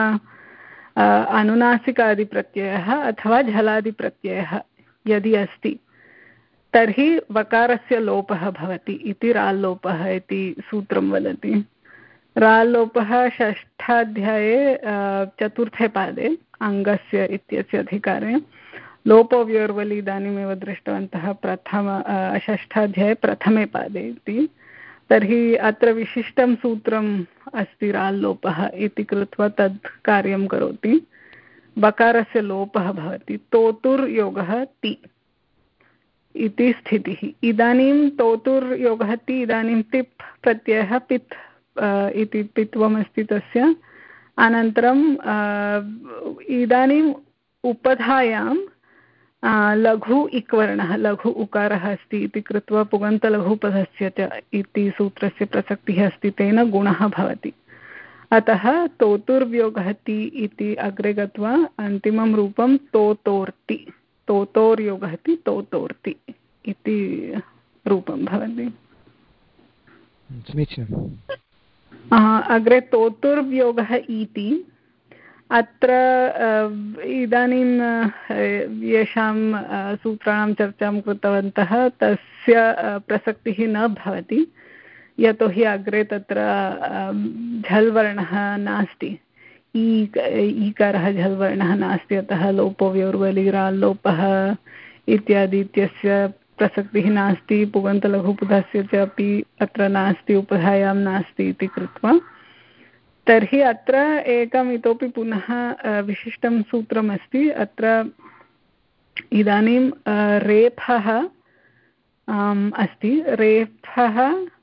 अनुनासिकादिप्रत्ययः अथवा झलादिप्रत्ययः यदि अस्ति तर्हि वकारस्य लोपः भवति इति राल्लोपः इति सूत्रं वदति। राल्लोपः षष्ठाध्याये चतुर्थे पादे अङ्गस्य इत्यस्य अधिकारे लोपोव्योर्वलि इदानीमेव दृष्टवन्तः प्रथम षष्ठाध्याये प्रथमे पादे इति। तर्हि अत्र विशिष्टं सूत्रम् अस्ति राल्लोपः इति कृत्वा तद् कार्यं करोति। बकारस्य लोपः भवति तोतुर्योगः ति इति स्थितिः। इदानीं तोतुर्योगः ति इदानीं तिप् प्रत्ययः पित् इति पित्वमस्ति तस्य। अनन्तरं इदानीम् उपधायां लघु इक्वर्णः लघु उकारः अस्ति इति कृत्वा पुगन्तलघुपधस्य च इति सूत्रस्य प्रसक्तिः अस्ति, तेन गुणः भवति। अतः तोतुर्व्योगः ति इति अग्रे गत्वा अन्तिमं रूपं तोतोर्ति तोतोर्योगः ति तोतोर्ति इति रूपं भवति। समीचीनम्। अग्रे तोतुर्व्योगः इति अत्र इदानीं येषां सूत्राणां चर्चां कृतवन्तः तस्य प्रसक्तिः न भवति, यतोहि अग्रे तत्र झल् वर्णः नास्ति, ईकारः झल् वर्णः नास्ति, अतः लोपोव्योर्वलि राल्लोपः इत्यादि इत्यस्य प्रसक्तिः नास्ति। पुगन्तलघुपधस्य च अपि अत्र नास्ति, उपधायां नास्ति इति कृत्वा तर्हि अत्र एकम् इतोपि पुनः विशिष्टं सूत्रमस्ति। अत्र इदानीं रेफः अस्ति, रेफः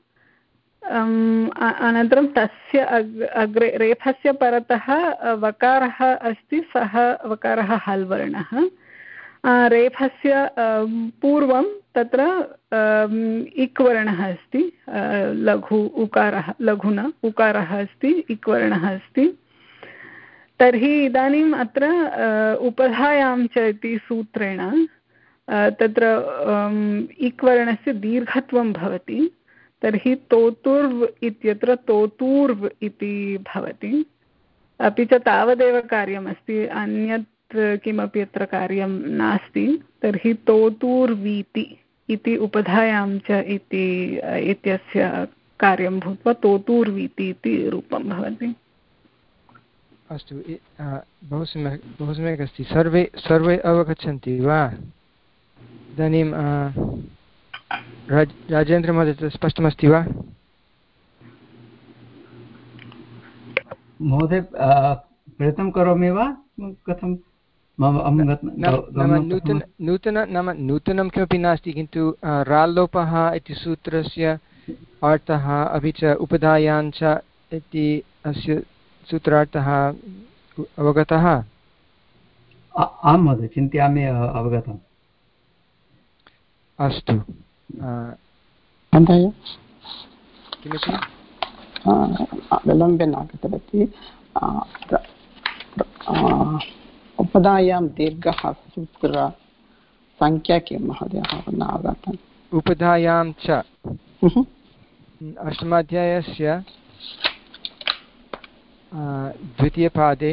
अनन्तरं तस्य अग्रे रेफस्य परतः वकारः अस्ति, सः वकारः हल् वर्णः। रेफस्य पूर्वं तत्र इक् वर्णः अस्ति, लघु उकारः लघुना उकारः अस्ति, इक् वर्णः अस्ति। तर्हि इदानीम् अत्र उपधायां च इति सूत्रेण तत्र इक् वर्णस्य दीर्घत्वं भवति। तर्हि तोतुर्व् इत्यत्र तोतूर्व् इति भवति। अपि च तावदेव कार्यमस्ति, अन्यत् किमपि अत्र कार्यं नास्ति। तर्हि तोतूर्वीति इति उपधायां च इति इत्यस्य कार्यं भूत्वा तोतूर्वीति इति रूपं भवति। अस्तु, बहु सम्यक् बहु सम्यक् अस्ति। सर्वे सर्वे अवगच्छन्ति वा? इदानीं राज राजेन्द्रमहोदय स्पष्टमस्ति वा? महोदय प्रयत्नं करोमि वा कथं? नूतन नूतन नाम नूतनं किमपि नास्ति, किन्तु राल्लोपः इति सूत्रस्य अर्थः अपि च उपधायाञ्च इति अस्य सूत्रार्थः अवगतः? आं महोदय, चिन्तयामि अवगतम्। अस्तु, किमपि विलम्बेन आगतवती। उपधायां दीर्घः सूत्र संख्या किं महोदय? न अवगतम्। उपधायां च अष्टमाध्यायस्य द्वितीयपादे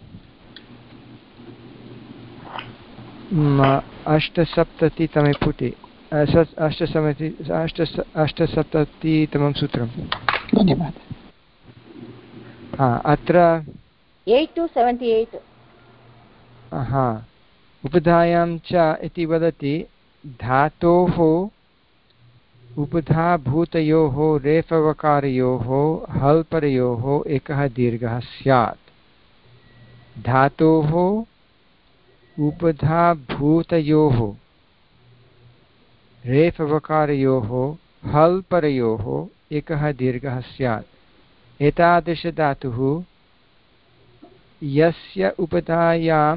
अष्टसप्ततितमे पुटे अष्टसप्तति अष्ट अष्टसप्ततितमं सूत्रं। धन्यवादः। हा, अत्र एय्ट् टु सेवेण्टि एय्ट् हा उपधायां च इति वदति। धातोः उपधाभूतयोः रेफवकारयोः हल्परयोः एकः दीर्घः स्यात्। धातोः उपधाभूतयोः रेफवकारयोः हल्परयोः एकः दीर्घः स्यात्। एतादृशधातुः यस्य उपधायां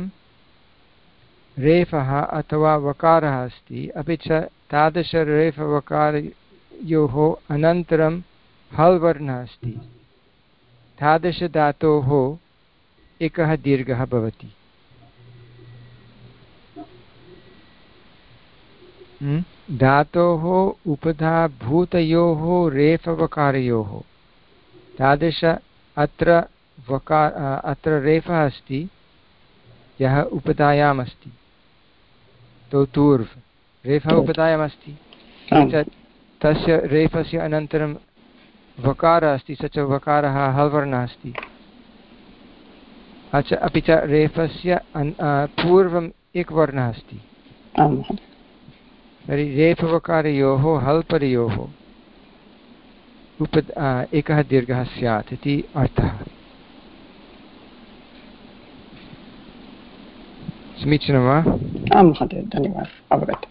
रेफः अथवा वकारः अस्ति, अपि च तादृशरेफवकारयोः अनन्तरं हल् वर्णः अस्ति, तादृशधातोः एकः दीर्घः भवति। धातोः उपधाभूतयोः रेफवकारयोः तादृश अत्र वकार अत्र रेफः अस्ति यः उपधायाम् अस्ति तोतूर्व् रेफः उपधायाम् अस्ति तस्य रेफस्य अनन्तरं वकारः अस्ति स च वकारः हल्वर्णः अस्ति अपि च रेफस्य पूर्वम् एकवर्णः अस्ति तर्हि रेफवकारयोः हल्परयोः उप एकः दीर्घः स्यात् इति अर्थः। समीचीनं वा? आं महोदय, धन्यवादः, अवगतम्।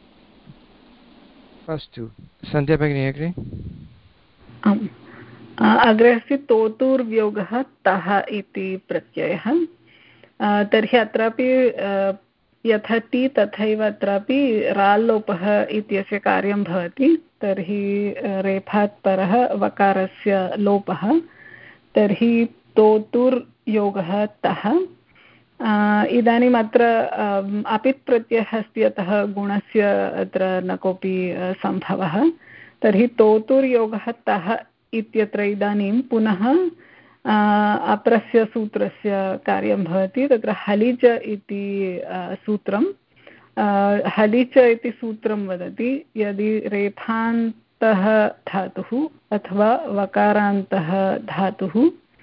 अस्तु, सन्ध्या भगिनी अग्रे। आम्, अग्रे अस्ति तोतुर्व्योगः तः इति प्रत्ययः। तर्हि अत्रापि यथा ति तथैव अत्रापि राल्लोपः इत्यस्य कार्यं भवति। तर्हि रेफात् परः वकारस्य लोपः, तर्हि तोतुर्योगः तः। इदानीम् अत्र अपित् प्रत्ययः अस्ति, अतः गुणस्य अत्र न कोऽपि सम्भवः। तर्हि तोतुर्योगः तः इत्यत्र इदानीं पुनः अपरस्य सूत्रस्य कार्यं भवति। तत्र हलिज इति सूत्रं हलिच इति सूत्रं वदति यदि रेफान्तः धातुः अथवा वकारान्तः धातुः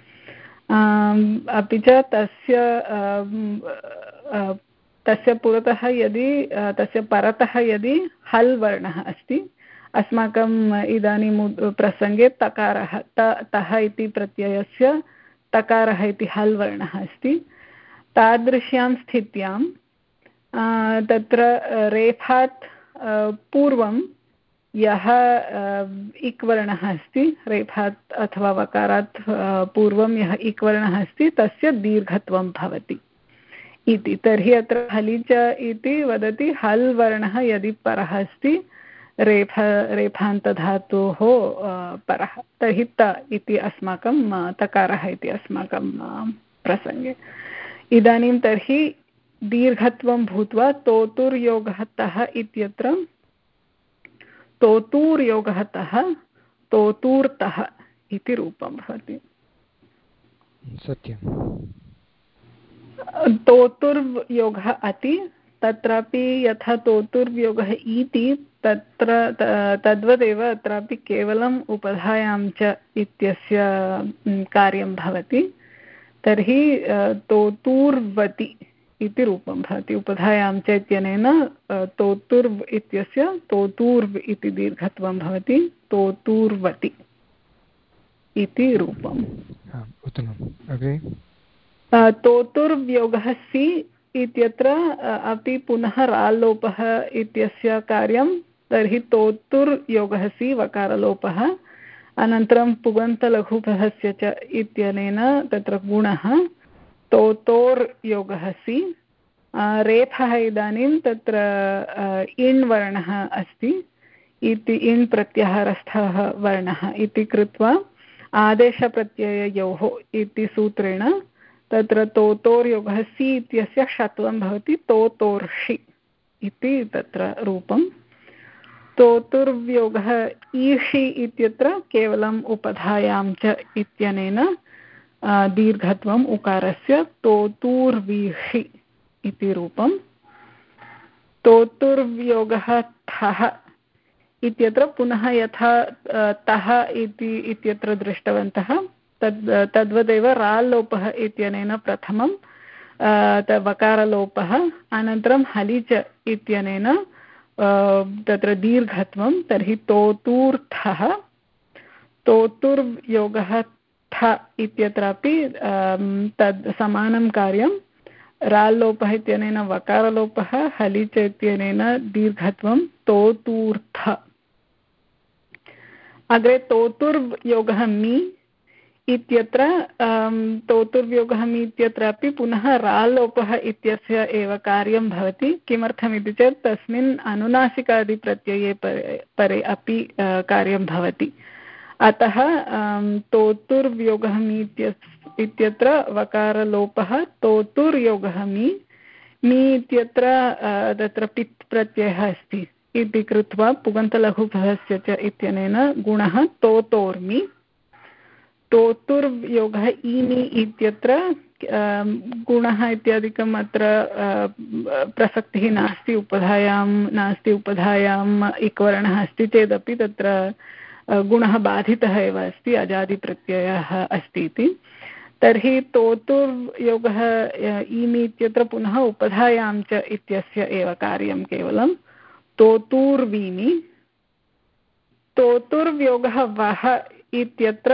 अपि च तस्य तस्य पुरतः यदि तस्य परतः यदि हल् वर्णः अस्ति, अस्माकम् इदानीं प्रसङ्गे तकारः तः इति प्रत्ययस्य तकारः इति हल् वर्णः अस्ति, तादृश्यां स्थित्यां तत्र रेफात् पूर्वं यः इक् वर्णः अस्ति, रेफात् अथवा वकारात् पूर्वं यः इक् वर्णः अस्ति तस्य दीर्घत्वं भवति इति। तर्हि अत्र हलिच इति वदति हल् वर्णः यदि परः अस्ति रेफ रेफान्तधातोः परः, तर्हि त इति अस्माकं तकारः इति अस्माकं प्रसङ्गे। इदानीं तर्हि दीर्घत्वं भूत्वा तोतुर्योगः तः इत्यत्र तोतूर्योगः तः तोतूर्तः इति रूपं भवति। सत्यं। तोतुर्योगः अति, तत्रापि यथा तोतुर्योगः इति तत्र तद्वदेव अत्रापि केवलम् उपधायां च इत्यस्य कार्यं भवति। तर्हि तोतूर्वति इति रूपं भवति। उपधायां च इत्यनेन तोतुर्व् इत्यस्य तोतूर्व् इति दीर्घत्वं भवति, तोतूर्वति इति रूपम्। तोतुर्व्योगः सि इत्यत्र अपि पुनः राल्लोपः इत्यस्य कार्यं। तर्हि तोतुर्योगः सि वकारलोपः, अनन्तरं पुगन्तलघुपधस्य च इत्यनेन तत्र गुणः तोतोर्योगः सि। रेफः इदानीं तत्र इण् वर्णः अस्ति इति, इण् प्रत्याहारस्थः वर्णः इति कृत्वा आदेशप्रत्यययोः इति सूत्रेण तत्र तोतोर्योगः सि इत्यस्य षत्वं भवति तोतोर्षि इति तत्र रूपं। तोतुर्व्योगः ईषि इत्यत्र केवलम् उपधायां च इत्यनेन दीर्घत्वम् उकारस्य तोतूर्वीषि इति रूपं। तोतुर्व्योगः ठः इत्यत्र पुनः यथा तः इति इत्यत्र दृष्टवन्तः तद् तद्वदेव राल्लोपः इत्यनेन प्रथमं वकारलोपः, अनन्तरं हलिच इत्यनेन तत्र दीर्घत्वं। तर्हि तोतूर्थः। तोतुर्योगः ठ इत्यत्रापि तद् समानं कार्यं। राल्लोपः इत्यनेन वकारलोपः, हलिच इत्यनेन दीर्घत्वं तोतूर्थ। अग्रे तोतुर्योगः मि इत्यत्र तोतुर्योगः मि इत्यत्रापि पुनः राल्लोपः इत्यस्य एव कार्यं भवति। किमर्थमिति चेत् तस्मिन् अनुनासिकादिप्रत्यये परे अपि कार्यं भवति। अतः तोतुर्योगः मि इत्यत्र वकारलोपः, तोतुर्योगः मि मि इत्यत्र तत्र पित् प्रत्ययः अस्ति इति कृत्वा पुगन्तलघुपधस्य च इत्यनेन गुणः तोतोर्मि। तोतुर्योगः ईमि इत्यत्र गुणः इत्यादिकम् अत्र प्रसक्तिः नास्ति, उपधायां नास्ति, उपधायाम् इक्वर्णः अस्ति चेदपि तत्र गुणः बाधितः एव अस्ति, अजादिप्रत्ययः अस्ति इति। तर्हि तोतुर्योगः ईमि इत्यत्र पुनः उपधायां च इत्यस्य एव कार्यं केवलं तोतुर्वीमि। तोतुर्योगः वः इत्यत्र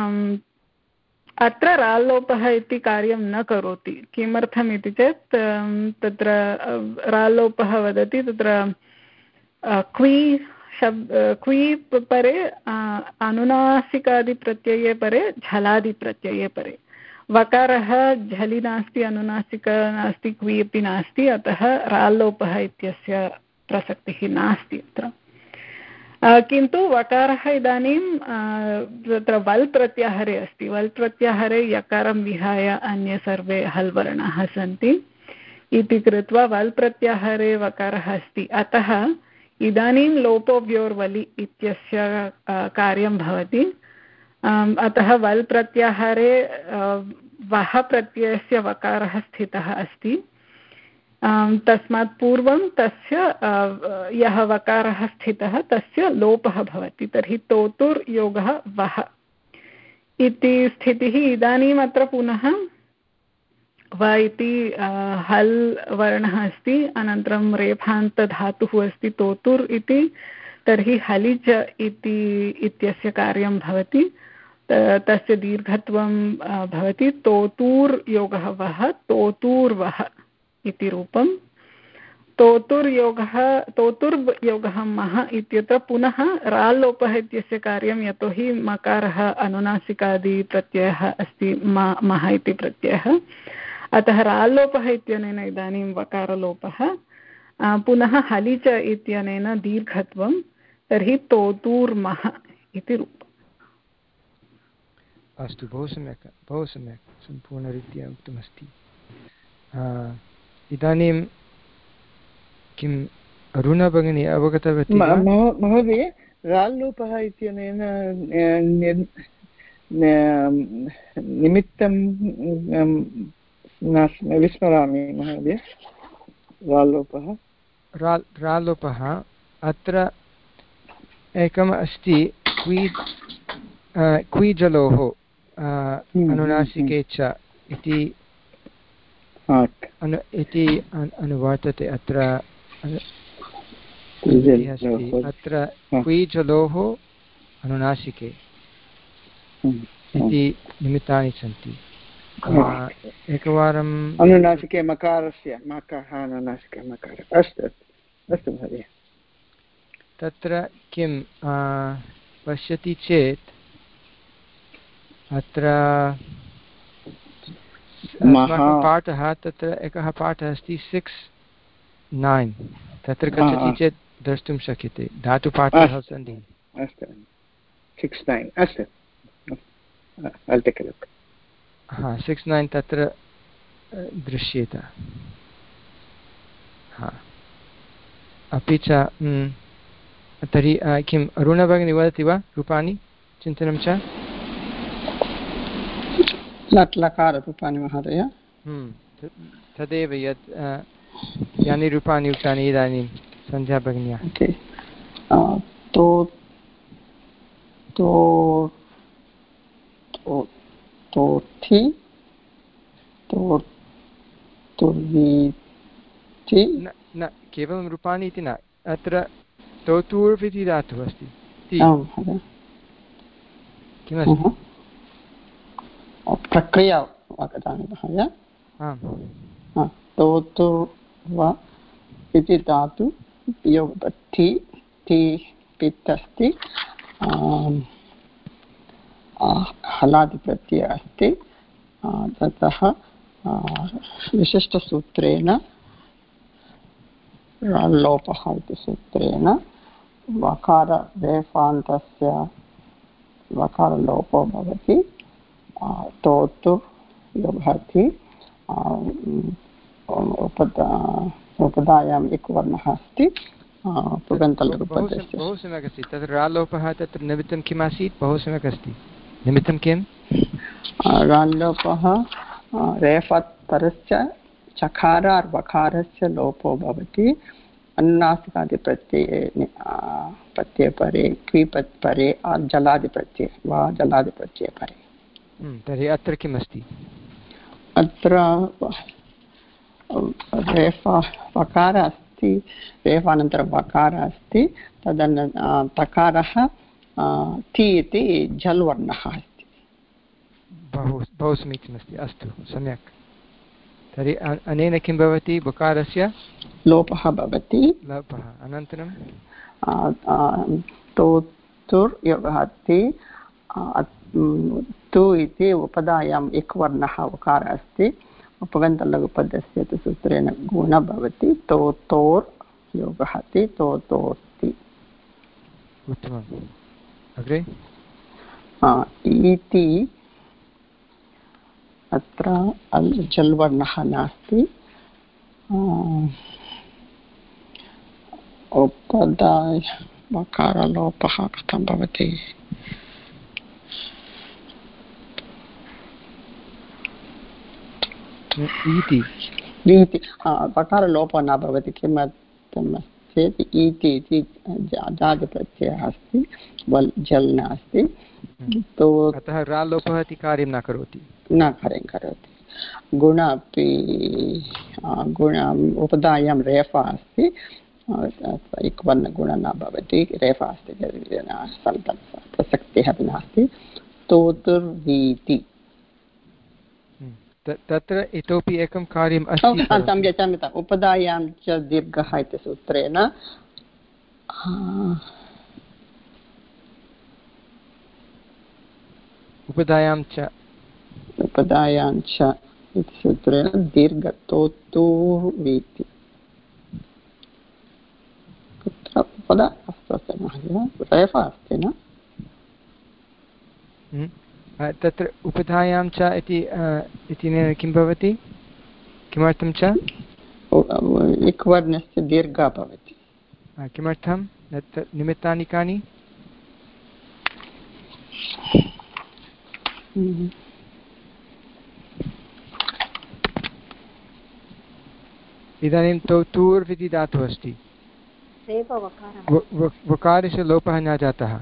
अत्र राल्लोपः इति कार्यं न करोति। किमर्थम् इति चेत् तत्र राल्लोपः वदति तत्र क्वी शब्द क्वी परे अनुनासिकादिप्रत्यये परे झलादिप्रत्यये परे। वकारः झलि नास्ति, अनुनासिक नास्ति, क्वी अपि नास्ति, अतः राल्लोपः इत्यस्य प्रसक्तिः नास्ति अत्र। किन्तु वकारः इदानीं तत्र वल् प्रत्याहारे अस्ति। वल् प्रत्याहारे यकारं विहाय अन्ये सर्वे हल् वर्णाः सन्ति इति कृत्वा वल् प्रत्याहारे वकारः अस्ति। अतः इदानीं लोपो व्योर्वलि इत्यस्य कार्यं भवति। अतः वल् प्रत्याहारे वः प्रत्ययस्य वकारः स्थितः अस्ति। तस्मात् पूर्वं तस्य यः वकारः स्थितः तस्य लोपः भवति। तर्हि तोतुर्योगः वः इति स्थितिः। इदानीम् अत्र पुनः व इति हल् वर्णः अस्ति, अनन्तरं रेफान्तधातुः अस्ति तोतुर् इति। तर्हि हलिच इति इत्यस्य कार्यं भवति, तस्य दीर्घत्वं भवति। तोतुर्योगः वः, तोतुर्वः इति रूपं। तोतुर्योगः तोतुर्योगः मः इत्यत्र पुनः राल्लोपः इत्यस्य कार्यं, यतोहि मकारः अनुनासिकादिप्रत्ययः अस्ति, मः इति प्रत्ययः, अतः राल्लोपः इत्यनेन इदानीं वकारलोपः। पुनः हलिच इत्यनेन दीर्घत्वं, तर्हि तोतुर्मः इति रूपम्। अस्तु, बहु सम्यक्, बहु सम्यक्, सम्पूर्णरीत्या उक्तमस्ति। इदानीं किम् अरुणा भगिनी अवगतवती? महोदय, राल्लोपः इत्यनेन निमित्तं विस्मरामि महोदय। राल्लोपः रा राल्लोपः अत्र एकम् अस्ति, क्वी क्वीजलोः अनुनासिके च इति अनु इति अनुवर्तते। अत्र अस्ति अत्र क्वीजलोः अनुनासिके इति निमित्तानि सन्ति। एकवारम् अनुनासिके मकारस्य मकः अनुनासिके मकार। अस्तु अस्तु महोदय। तत्र किं पश्यति चेत् अत्र अस्माकं पाठः, तत्र एकः पाठः अस्ति सिक्स् नैन्, तत्र गच्छति चेत् द्रष्टुं शक्यते, धातुपाठः सन्ति। अस्तु, सिक्स् नैन्, अस्तु, हा सिक्स् नैन् तत्र दृश्येत। हा अपि च तर्हि किम् अरुणा भगिनी वदति वा रूपाणि चिन्तनं च? लट् लकाररूपाणि महोदय। तदेव यत् यानि रूपाणि उक्तानि इदानीं सन्ध्या भगिन्या। तो तो तोर्थि तो तुर्वीति न केवलं रूपाणि इति न, अत्र तोतुर् इति धातुः अस्ति। किमस्ति प्रक्रिया वदामि महोदय। तोतु वा इति धातु योगपत्ति ति पित् अस्ति, हलादिप्रत्ययः अस्ति। ततः विशिष्टसूत्रेण लोपः इति सूत्रेण वकाररेफान्तस्य वकारलोपो भवति। तोतु योगति उपधायाम् इक् वर्णः अस्ति, पुगन्तलरूपस्य। बहु सम्यक् अस्ति। तत्र रालोपः, तत्र निमित्तं किम् आसीत्? बहु सम्यक् अस्ति। निमित्तं किं? राल्लोपः रेफत् परश्च चकार वकारस्य लोपो भवति अनुनासिकादिप्रत्यये प्रत्ययपरे क्विपत् परे जलादिप्रत्यये वा जलादिप्रत्यये परे। तर्हि अत्र किमस्ति? अत्र रेफा वकार अस्ति, रेफानन्तरं वकारः अस्ति, तदन तकारः ति इति झल् वर्णः अस्ति। बहु बहु समीचीनमस्ति। अस्तु, सम्यक्। तर्हि अनेन किं भवति? बकारस्य लोपः भवति। लोपः अनन्तरं तोतुर् योगहति तु इति उपधायाम् इक् वर्णः उकारः अस्ति। उपगन्तलघुपदस्य तु सूत्रेण गुणः भवति। तोतोर् योगहति तोतोर्ति। उत्तमम्। अग्रे इति अत्र जल् वर्णः नास्ति। उपधाय वकारलोपः कथं भवति? इति इति वकारलोपः न भवति। किमर्थं चेत् इति इति जातिप्रत्ययः अस्ति, वल् जल् नास्ति, तो अतः रालोपः इति कार्यं न करोति न कार्यं करोति। गुण अपि गुण उपधायां रेफा अस्ति, इक् वर्णगुणः न भवति, रेफा अस्ति, प्रसक्तिः अपि नास्ति। तोतुर्वीति तत्र इतोपि एकं कार्यम् अस्ति। क्षम्यताम्, उपधायां च दीर्घः इति सूत्रेण उपधायां च उपधायां च इति सूत्रेण दीर्घतोतुर्वीति। कुत्र उपधा अस्ति महोदय? रेफा अस्ति न? तत्र उपधायां च इति किं भवति? किमर्थं च? इक् वर्णस्य दीर्घः भवति। किमर्थं? निमित्तानि कानि? इदानीं तौ तूर् इति धातुः अस्ति, वकारस्य लोपः न जातः।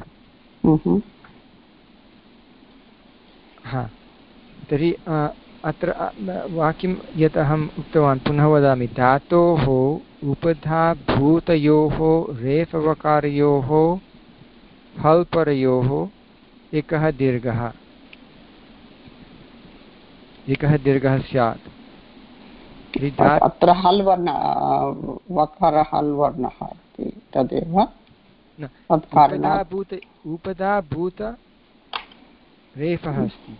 हा, तर्हि अत्र वाक्यं यत् अहम् उक्तवान् पुनः वदामि। धातोः उपधाभूतयोः रेफवकारयोः हल्परयोः एकः दीर्घः एकः दीर्घः स्यात्। अत्र हल् वर्ण वकारः हल् वर्णः अस्ति, तदेव उपधाभूत उपधाभूत रेफः अस्ति,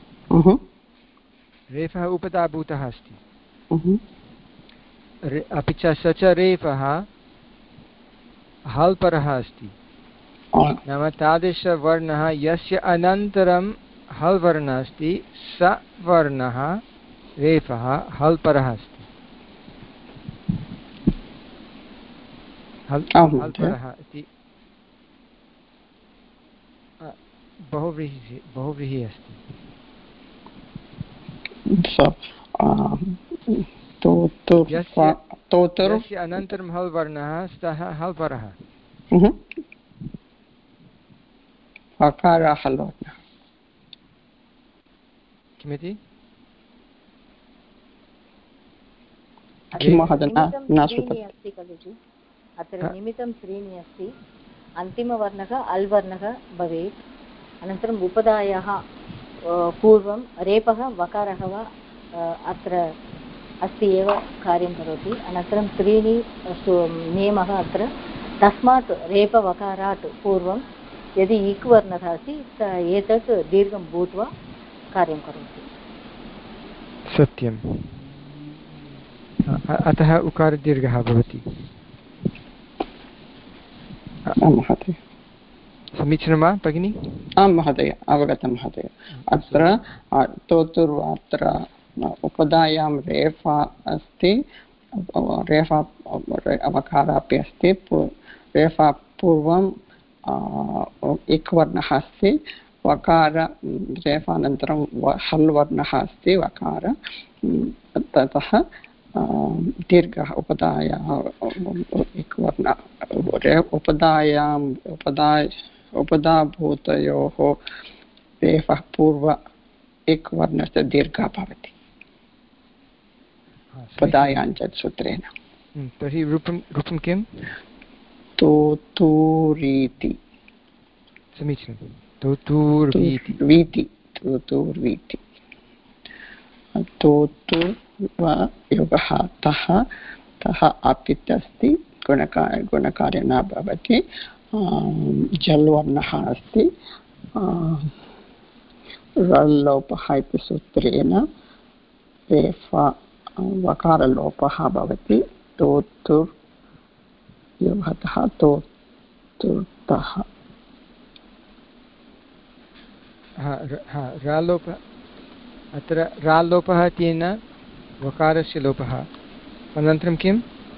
रेफः उपधाभूतः अस्ति, अपि च स च रेफः हल्परः अस्ति। नाम तादृशवर्णः यस्य अनन्तरं हल् वर्णः अस्ति, स वर्णः रेफः हल्परः अस्ति। हल्परः इति बहुव्रीहि बहुव्रीहि अस्ति। यस्य अनन्तरं हल् वर्णः सः हल्परः। किमिति? अत्र निमित्तं त्रीणि अस्ति। अन्तिमवर्णः अल् वर्णः भवेत्, अनन्तरम् उपधायाः पूर्वं रेपः वकारः वा अत्र अस्ति एव कार्यं करोति। अनन्तरं त्रीणि नियमः अत्र, तस्मात् रेपवकारात् पूर्वं यदि इक् वर्णः अस्ति एतत् दीर्घं भूत्वा कार्यं करोति। सत्यम्। अतः उकारदीर्घः भवति। महोदय समीचीनं वा भगिनि? आं महोदय, अवगतं महोदय। अत्र तोतुर् अत्र उपधायां रेफा अस्ति, रेफा वकारः अपि अस्ति, रेफा पूर्वं इक् वर्णः अस्ति, वकार रेफानन्तरं हल् वर्णः अस्ति वकार ततः दीर्घः उपधायाः एकवर्ण उपधायाम् उपधाय उपधाभूतयोः रेफः पूर्व एकवर्णस्य दीर्घः भवति उपधायाञ्च सूत्रेण। तर्हि रूपं रूपं किं? तोतूरीति। समीचीनं। तोतूर्वीति वीति तोतूर्वीति तोतुर् योगः तः तः अपित् अस्ति गुणकार गुणकार्य न भवति जल् वर्णः अस्ति रल्लोपः इति सूत्रेण रेफा वकारलोपः भवति तोतुर् योगतः तोतुर्तः रालोपः अत्र रालोपः तेन वकारस्य लोपः अनन्तरं किं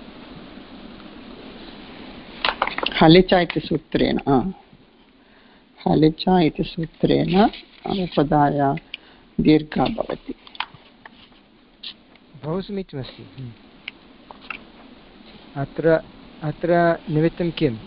हलिचा इति सूत्रेण हलिचा इति सूत्रेण उपधाया दीर्घः भवति। बहु समीचीनमस्ति। अत्र अत्र निमित्तं किम्?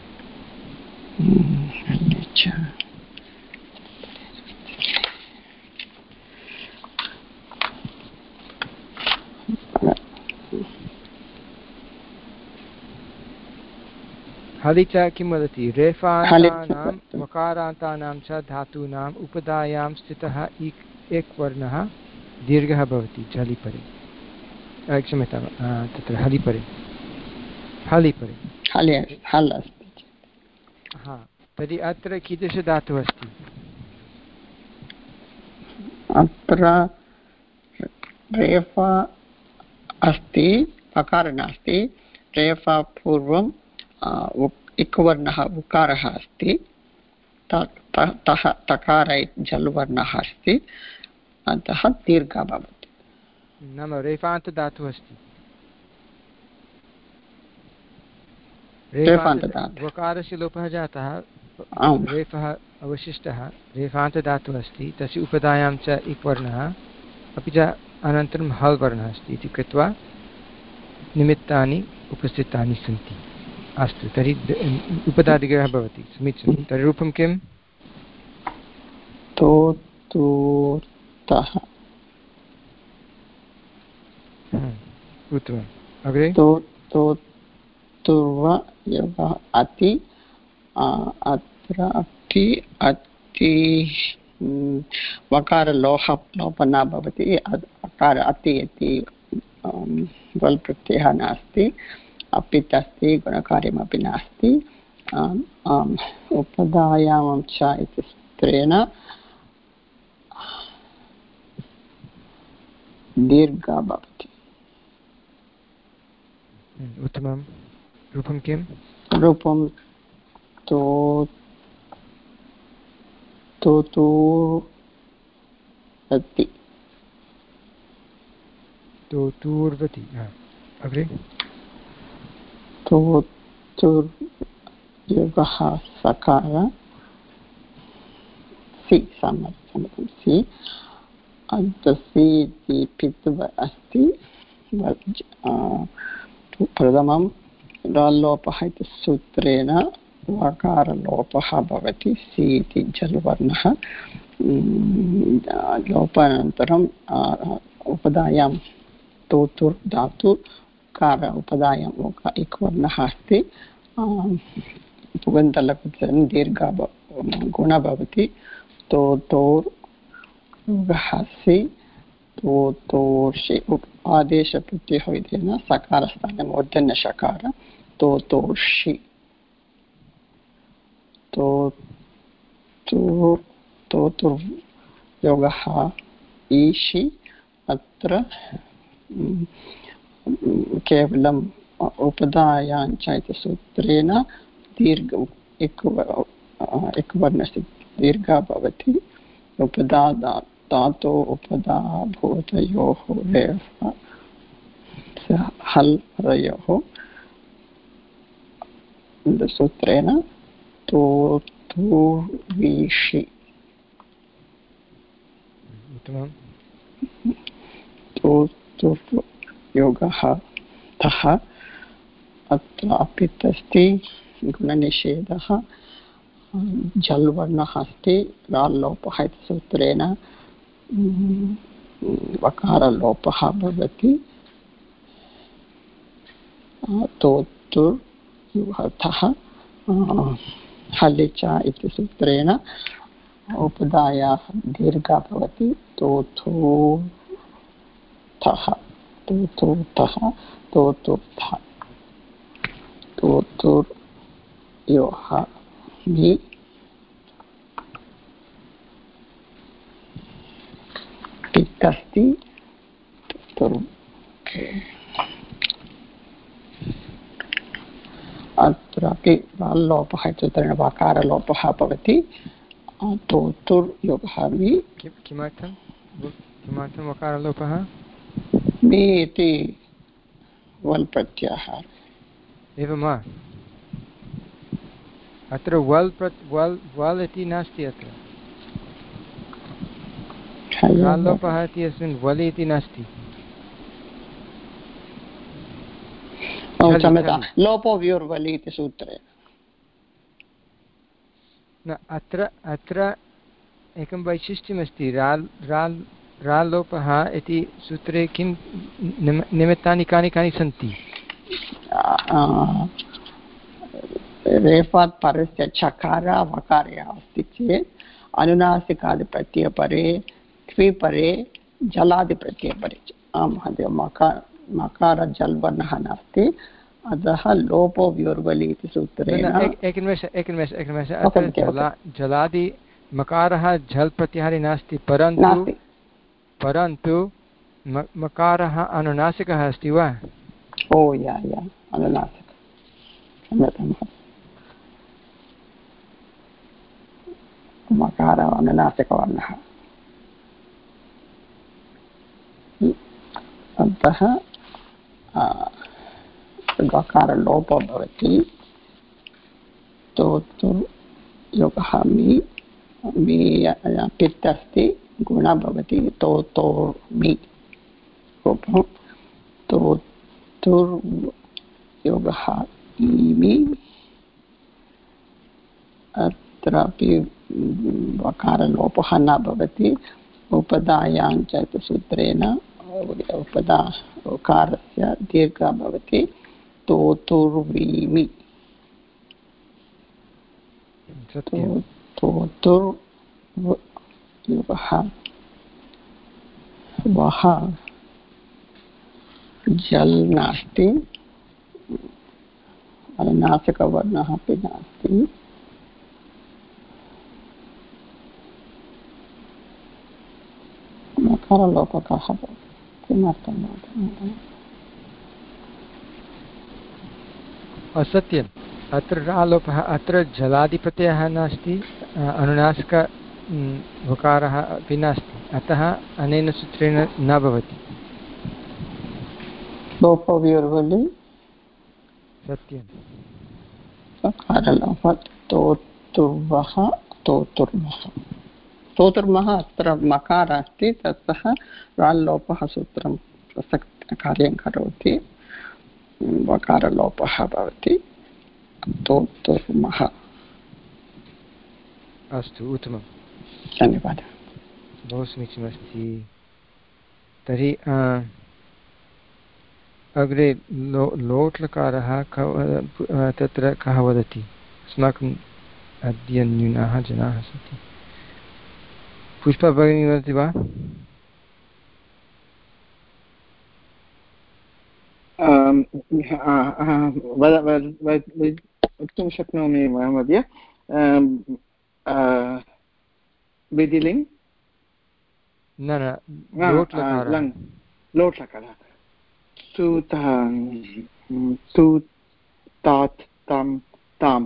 हलिचा किं वदति? रेफान्तानां वकारान्तानां च धातूनाम् उपधायां स्थितः एक वर्णः दीर्घः भवति झलिपरे क्षम्यतां तत्र हलिपरे हलिपरे हल् अस्ति। हा तर्हि अत्र कीदृशधातुः अस्ति? अत्र रेफा अस्ति पकारः नास्ति रेफा पूर्वं इक्वर्णः उकारः अस्ति तः तकार जल् वर्णः अस्ति अतः दीर्घः भवति। नाम रेफान्तधातुः अस्ति वकारस्य लोपः जातः रेफः अवशिष्टः रेफान्तधातुः अस्ति तस्य उपधायां च इक्वर्णः अपि च अनन्तरं हल् वर्णः अस्ति इति कृत्वा निमित्तानि उपस्थितानि सन्ति। अस्तु तर्हि उपधादिगः भवति समीचीनं। तर्हि रूपं किम्? तोतुर्तः उत्तमम्। अग्रे तोतुर्व योगः अति अत्र अति अति वकारलोह लोपः न भवति अकार अति इति वल् प्रत्ययः नास्ति अपित् अस्ति गुणकार्यमपि नास्ति उपधायां च इति सूत्रेण दीर्घः भवति। उत्तमं। रूपं किं? रूपं तो तोतुर्वति तोतुर्वति। अग्रे तोतुर्योगः सकार सि समर्थं सि अन्तसि इति पित् अस्ति प्रथमं राल्लोपः इति सूत्रेण वकारलोपः भवति सि इति जल् वर्णः लोपानन्तरं उपधायां तोतुर् धातु कार उपधायां इक्वर्णः अस्ति पुगन्तलकुत्सन् दीर्घः गुणः भवति तोतोर्गहसि तोतोर्षि आदेशप्रत्ययोः सकारस्थाने मूर्धन्यषकार तोतोर्षि तोतुर् तोतुर्योगः ईषि अत्र केवलम् उपधायाञ्च इति सूत्रेण दीर्घ एकवर्णस्य दीर्घः भवति उपधा धातो उपधा भूतयोः हल् रयोः सूत्रेण तोतुर्वीषि उत्तमं तोतुर् योगः तः अत्र अपि अस्ति गुणनिषेधः जल्वर्णः अस्ति राल्लोपः इति सूत्रेण वकारलोपः भवति तोतुर् युगतः हलिच इति सूत्रेण उपधायाः दीर्घः भवति तोथुर्थः तोथुर्थः तोथुर्थः तोतुर्योः मि तिक्तस्ति अत्रापि लोपः इत्यनेन वकारलोपः भवति तोतुर्योगः मि किमर्थं किमर्थं वकारलोपः मि इति वल् प्रत्याहारः एवं वा अत्र वल् प्रत् वल् वल् इति नास्ति अत्र लोपः इति अस्मिन् वल् इति नास्ति लोपो व्योर्वलि इति सूत्रे न अत्र अत्र एकं वैशिष्ट्यमस्ति राल् राल् राल्लोपः इति सूत्रे किं निमित्तानि कानि कानि सन्ति रेफात् परस्य चकार वकारे अस्ति चेत् अनुनासिकादिप्रत्ययपरे द्विपरे जलादिप्रत्ययपरे आं महोदय मकार मकार जल्वर्णः नास्ति अतः लोपो व्योर्वलि इति सूत्रेण एकनिमेष एकनिमेष एकनिमेष अत्र जलादि मकारः झल् प्रत्याहारी नास्ति परन्तु परन्तु मकारः अनुनासिकः अस्ति वा ओ या या अनुनासिकः मकारः अनुनासिकवर्णः अतः गकारलोपो भवति तोतुर्योगः मि मि पित् अस्ति गुणः भवति तोतोर्मि रूपं तोतुर्योगः इमि अत्रापि वकारलोपः न भवति उपधायां च सूत्रेण उपधा उकारस्य दीर्घः भवति तोतुर्वीमि तोतुर्युगः वः जल् नास्ति अनुनासिकवर्णः अपि नास्ति मकारलोपकः किमर्थं असत्यम् अत्र रालोपः अत्र जलादिप्रत्ययः नास्ति अनुनासिक वकारः अपि नास्ति अतः अनेन सूत्रेण न भवति लोपव्योर्वलि सत्यं सकारलोपः तोतुर्वः तोतुर्मः तोतुर्मः अत्र मकारः अस्ति ततः राल्लोपः सूत्रं प्रसक् कार्यं करोति वकारलोपः भवति तोतुर्मः अस्तु उत्तमं धन्यवादः बहु समीचीनमस्ति तर्हि अग्रे लो लोट् लकारः तत्र कः वदति अस्माकम् अद्य न्यूनाः जनाः सन्ति पुष्पा भगिनी वदति वा वक्तुं शक्नोमि महोदय विधिलिङ् न न लोट् लकारः लोट् लकारः तु तु तात् तां तां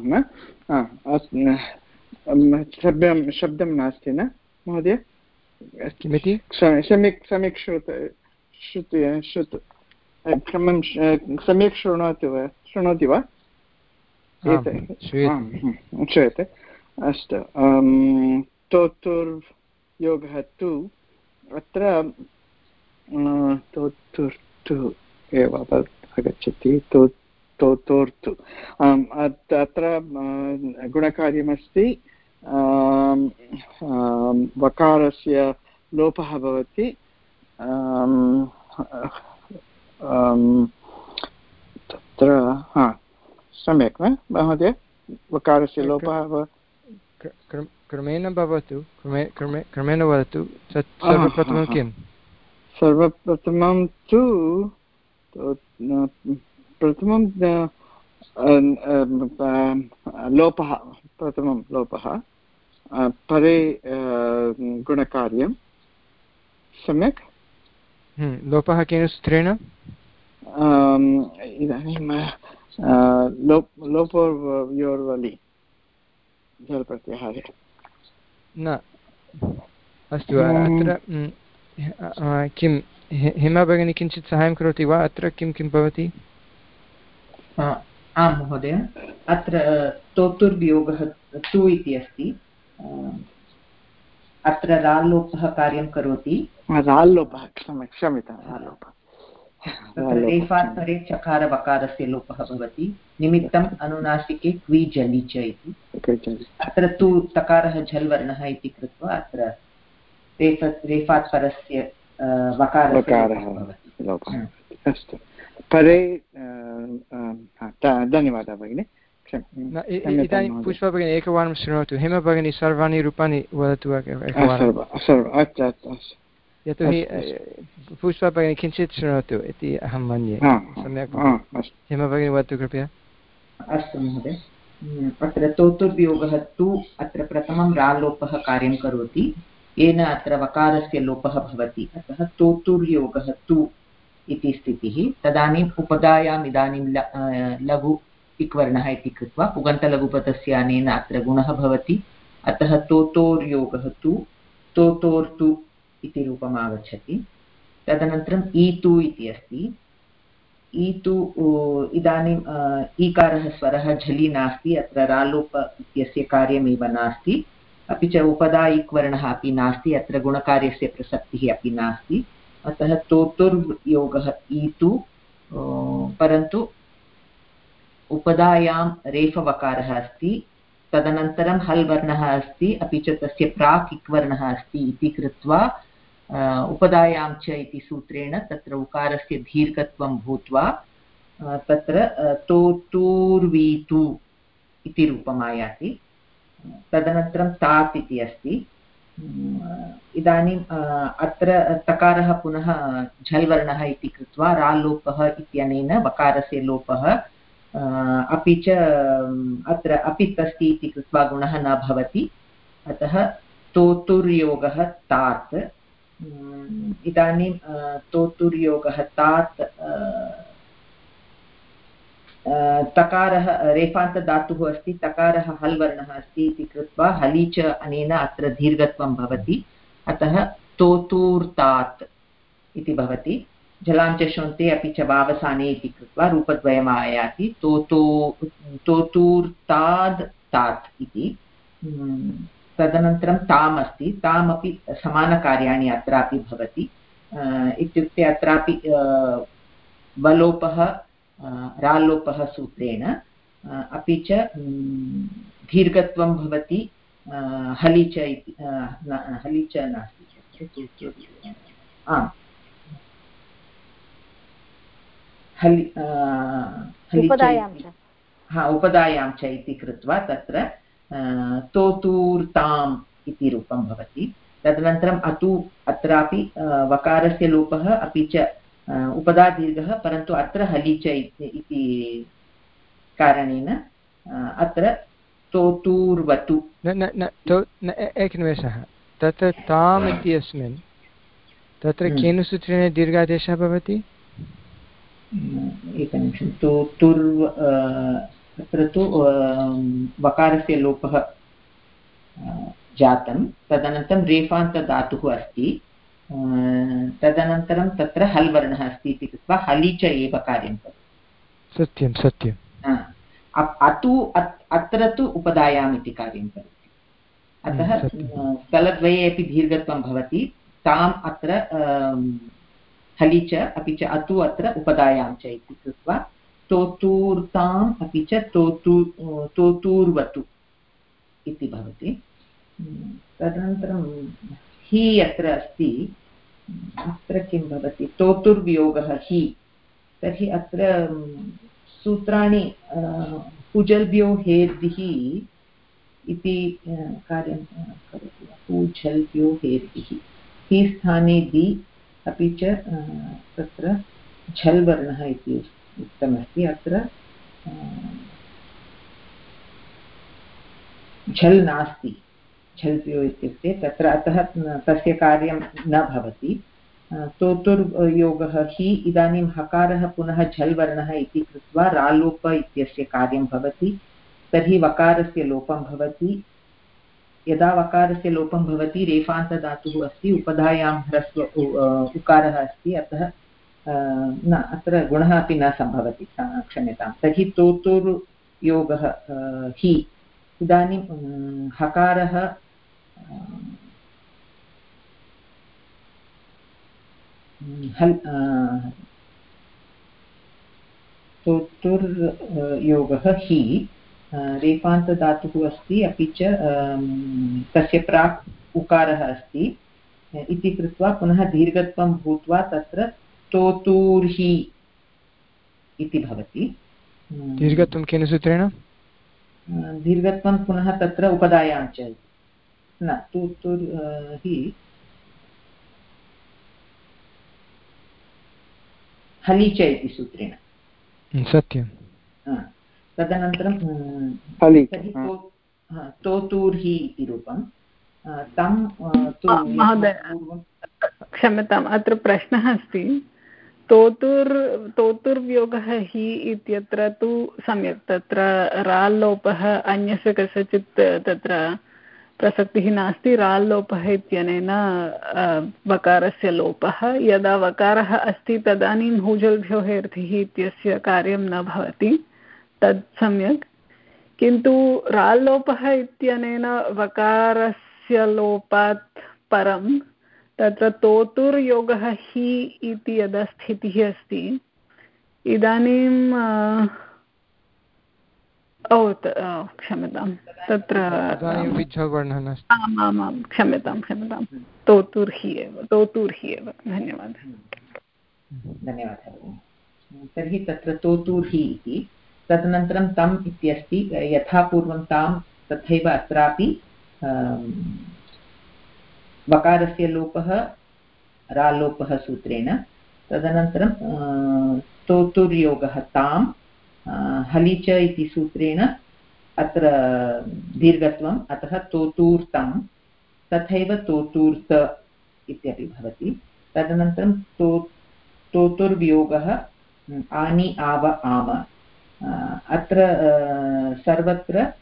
शब्दं शब्दं नास्ति न महोदय किमिति सम्यक् सम्यक् श्रुत श्रुत श्रुत क्रमं सम्यक् शृणोति वा शृणोति वा श्रूयते अस्तु तोतुर्योगः तु अत्र तोतुर्तु एव आगच्छति तो तोतोर्तु अत्र गुणकार्यमस्ति वकारस्य लोपः भवति तत्र हा सम्यक् वा महोदय वकारस्य लोपः क्रमेण भवतु क्रमेण वदतु सर्वप्रथमं किं सर्वप्रथमं तु प्रथमं लोपः प्रथमं लोपः परे गुणकार्यं सम्यक् लोपः केन सूत्रेण इदानीं लोप लोपोर्योर्वलि जलप्रत्याहारे न अस्तु अत्र किं हेमा भगिनी किञ्चित् साहाय्यं करोति वा अत्र किं किं भवति आं महोदय अत्र तोतुर्वियोगः तु इति अस्ति अत्र राल्लोपः कार्यं करोति राल्लोपः क्षम्यतां राल्लोपः तत्र रेफात् परे चकारवकारस्य लोपः भवति निमित्तम् अनुनासिके क्वि जलि च इति अत्र तु तकारः झल् वर्णः इति कृत्वा अत्र रेफ रेफात् परस्य वकारः भवति अस्तु परे धन्यवादः भगिनि इदानीं पुष्पा भगिनी एकवारं शृणोतु हेमा भगिनी सर्वाणि रूपाणि वदतु यतोहि पुष्पा भगिनी किञ्चित् शृणोतु इति अहं मन्ये सम्यक् हेमा भगिनी वदतु कृपया अस्तु महोदय अत्र तोतुर्वियोगः तु अत्र प्रथमं रालोपः कार्यं करोति येन अत्र वकारस्य लोपः भवति अतः तोतुर्योगः तु इति स्थितिः तदानीम् उपधायाम् इदानीं लघु इक्वर्णः इति कृत्वा पुगन्तलघुपदस्य अनेन अत्र गुणः भवति अतः तोतोर्योगः तु तोतोर्तु इति रूपम् आगच्छति तदनन्तरम् ईतु इति अस्ति ईतु इदानीम् ईकारः स्वरः झलि नास्ति अत्र रालोप इत्यस्य कार्यमेव नास्ति अपि च उपधा इक्वर्णः अपि नास्ति अत्र गुणकार्यस्य प्रसक्तिः अपि नास्ति अतः तोतुर्योगः ईतु परन्तु उपधायां रेफवकारः अस्ति तदनन्तरं हल् वर्णः अस्ति अपि च तस्य प्राक् इक्वर्णः अस्ति इति कृत्वा उपधायां च इति सूत्रेण तत्र उकारस्य दीर्घत्वं भूत्वा तत्र तोतुर्वीतु इति रूपम् आयाति तदनन्तरं तात् इति अस्ति इदानीम् अत्र तकारः पुनः झल् वर्णः इति कृत्वा राल्लोपः इत्यनेन वकारस्य लोपः अपि च अत्र अपित् अस्ति इति कृत्वा गुणः न भवति अतः तोतुर्योगः तात् इदानीं तोतुर्योगः तात् तकारः रेफान्तधातुः अस्ति तकारः हल् वर्णः अस्ति इति कृत्वा हलि च अनेन अत्र दीर्घत्वं भवति अतः तोतूर्तात् इति भवति जलाञ्चशोन्ते अपि च वावसाने इति कृत्वा रूपद्वयम् आयाति तोतो तोतूर्ताद् तात् इति तदनन्तरं ताम् अस्ति तामपि समानकार्याणि अत्रापि भवति इत्युक्ते अत्रापि वलोपः राल्लोपः सूत्रेण अपि च दीर्घत्वं भवति हलि च इति हलि च नास्ति आम् हलि हा उपधायां च इति कृत्वा तत्र तोतूर्ताम् इति रूपं भवति तदनन्तरम् अतु अत्रापि वकारस्य लोपः अपि च उपधा दीर्घः परन्तु अत्र हलि च इति कारणेन अत्र तोतूर्वतु एकनिमेषः तत्र ताम् इत्यस्मिन् तत्र केन सूत्रेण दीर्घादेशः भवति एकनिमिषं तु तुर् अत्र तु वकारस्य लोपः जातं तदनन्तरं रेफान्तधातुः अस्ति तदनन्तरं तत्र हल् वर्णः अस्ति इति कृत्वा हलि च एव कार्यं करोति सत्यं सत्यं अतु अत्र तु उपधायाम् इति कार्यं करोति अतः स्थलद्वये अपि दीर्घत्वं भवति ताम् अत्र हलि च अपि च अतु अत्र उपधायां च इति कृत्वा तोतूर्ताम् अपि च तोतु तोतूर्वतु इति भवति। तदनन्तरं हि अत्र अस्ति, अत्र किं भवति, तोतुर्वियोगः हि, तर्हि अत्र सूत्राणि कुजल्भ्यो हेर्दिः इति कार्यं करोति। कुजल्भ्यो हेर्दिः हि स्थाने दि अपि च तत्र झल् वर्णः इति उक्तमस्ति। अत्र झल् नास्ति, झल्भ्यो इत्युक्ते तत्र, अतः तस्य कार्यं न भवति। तोतुर्योगः हि, इदानीं हकारः पुनः झल् वर्णः इति कृत्वा रालोप इत्यस्य कार्यं भवति। तर्हि वकारस्य लोपं भवति। यदा वकारस्य लोपं भवति रेफान्तधातुः अस्ति, उपधायां ह्रस्व उकारः अस्ति, अतः न अत्र गुणः अपि न सम्भवति, क्षम्यतां। तर्हि तोतुर्योगः हि, इदानीं हकारः हल् तोतुर्योगः हि रेफान्तधातुः अस्ति, अपि च तस्य प्राक् उकारः अस्ति इति कृत्वा पुनः दीर्घत्वं भूत्वा तत्र तोतूर्हि इति भवति। दीर्घत्वं केन सूत्रेण? दीर्घत्वं पुनः तत्र उपधायां च न, तोतुर्हि हलि च इति सूत्रेण। सत्यं। तदनन्तरं तोतूर्हि इति रूपं तं क्षम्यताम्, अत्र प्रश्नः अस्ति। तोतुर् तोतुर्व्योगः हि इत्यत्र तु सम्यक्, तत्र राल्लोपः अन्यस्य कस्यचित् तत्र प्रसक्तिः नास्ति। राल्लोपः इत्यनेन वकारस्य लोपः, यदा वकारः अस्ति तदानीं हुजल्भ्यो हेर्थिः इत्यस्य कार्यं न भवति, तत् सम्यक्। किन्तु राल्लोपः इत्यनेन वकारस्य लोपात् परं तत्र तोतुर्योगः हि इति यदा स्थितिः अस्ति, इदानीं ओ क्षम्यतां, तत्र आम् आम् आम् क्षम्यतां क्षम्यतां तोतुर्हि एव तोतुर्हि एव धन्यवादः धन्यवादः। तर्हि तत्र तोतुर्हि इति, तदनन्तरं तम् इत्यस्ति, यथा पूर्वं तां तथैव अत्रापि वकारस्य लोपः रालोपः सूत्रेण। तदनन्तरं तोतुर्योगः तां हलि च इति सूत्रेण अत्र दीर्घत्वम्, अतः तोतूर्तं, तथैव तोतूर्त इत्यपि भवति। तदनन्तरं तो तोतुर्वियोगः आनि आव आम, अत्र सर्वत्र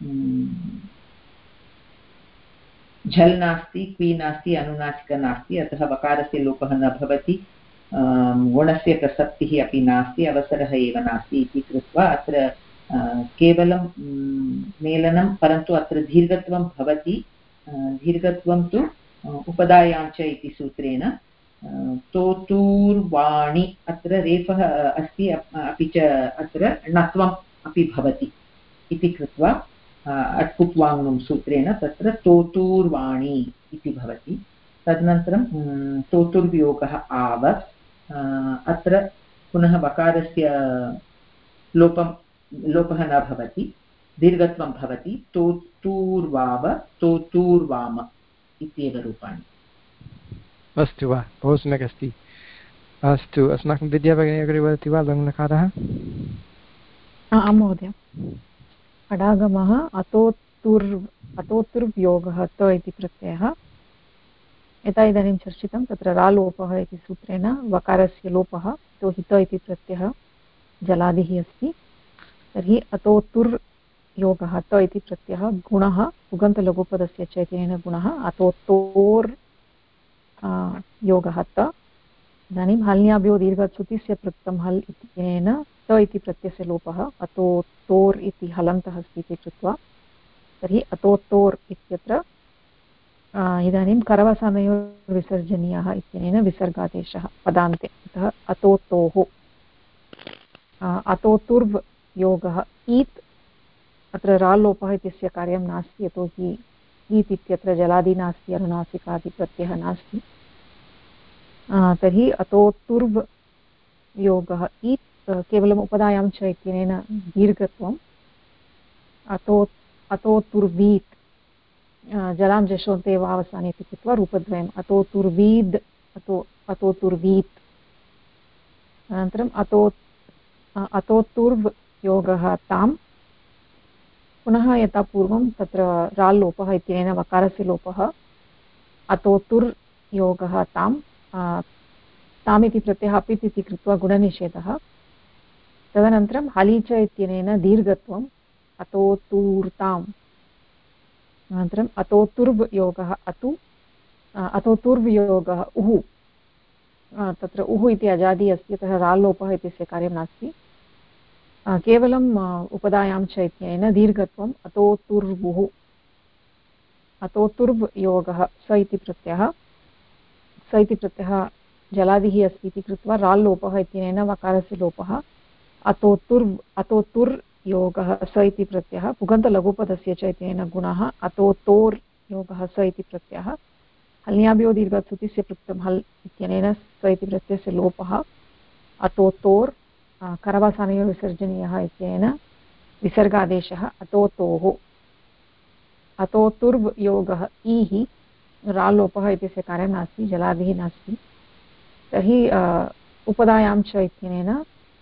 झल् नास्ति, क्वि नास्ति, अनुनासिक नास्ति, अतः वकारस्य लोपः न भवति, गुणस्य प्रसक्तिः अपि नास्ति, अवसरः एव नास्ति इति कृत्वा अत्र केवलं मेलनं, परन्तु अत्र दीर्घत्वं भवति। दीर्घत्वं तु उपधायां च इति सूत्रेण तोतूर्वाणि, अत्र रेफः अस्ति, अपि च अत्र णत्वम् अपि भवति इति कृत्वा अट्कुप्वाङ्नुं सूत्रेण तत्र तोतूर्वाणि इति भवति। तदनन्तरं तोतुर्वियोगः आव, अत्र पुनः वकारस्य लोपं लोपः न भवति, दीर्घत्वं भवति। तोतूर्वाव तोतूर्वाम इत्येव रूपाणि। अस्तु वा, बहु सम्यक् अस्ति। अस्तु, अस्माकं विद्याभगिनी अग्रे वदति वा लङ्लकारः? आं महोदय। अडागमः अतोत्तुर् अतोत्तुर्व्योगः त इति प्रत्ययः, यथा इदानीं चर्चितं तत्र रालोपः इति सूत्रेण वकारस्य लोपः, तो हि त इति प्रत्ययः जलादिः अस्ति। तर्हि अतोत्तुर्योगः त इति प्रत्ययः गुणः उगन्तलघुपदस्य चैतन्येन गुणः अतोत्तोर् योगः त। इदानीं हल्याभ्यो दीर्घच्युतिस्य पृक्तं हल् इत्यनेन त इति प्रत्ययस्य लोपः, अतोत्तोर् इति हलन्तः अस्ति इति कृत्वा, तर्हि अतोत्तोर् इत्यत्र इदानीं करवसानयोः विसर्जनीयः इत्यनेन विसर्गादेशः पदान्ते अतः अतोतोः अतोतुर्व् योगः ईत् अत्र राल्लोपः इत्यस्य कार्यं नास्ति यतोहि ईत् इत्यत्र जलादि नास्ति अनुनासिकादिप्रत्ययः नास्ति तर्हि अतोतुर्व् योगः ईत् केवलम् उपधायां च इत्यनेन दीर्घत्वम् अतो अतोतुर्वीत् जलां जशोन्ते वावसाने इति कृत्वा रूपद्वयम् अतोतुर्वीद् अतो अतोतुर्वीत् अनन्तरम् अतो अतोतुर्व् योगः ताम् पुनः यथा पूर्वं तत्र राल्लोपः इत्यनेन वकारस्य लोपः अतोतुर् योगः ताम् ताम् इति प्रत्ययः अपित् इति कृत्वा गुणनिषेधः तदनन्तरं हलीच इत्यनेन दीर्घत्वम् अतोतूर्ताम् अनन्तरम् अतोतुर्व् योगः अतु अतोतुर्व् योगः उः तत्र उः इति अजादि अस्ति अतः राल्लोपः इत्यस्य कार्यं नास्ति केवलम् उपधायां च इत्यनेन दीर्घत्वम् अतोतुर्वुः अतोतुर्व् योगः स इति प्रत्ययः स इति प्रत्ययः जलादिः अस्ति इति कृत्वा राल्लोपः इत्यनेन वकारस्य लोपः अतोतुर्व् अतोतुर् योगः स इति प्रत्ययः पुगन्तलघुपदस्य च इत्यनेन गुणः अतोतोर् योगः स इति प्रत्ययः हल्न्याभ्यो दीर्घत्सुतिस्य पृक्तं हल् इत्यनेन स इति प्रत्ययस्य लोपः अतोतोर् करवसानयोः विसर्जनीयः इत्यनेन विसर्गादेशः अतोतोः अतोतुर्व् योगः ईः राल्लोपः इत्यस्य कार्यं नास्ति जलादिः नास्ति तर्हि उपधायां च इत्यनेन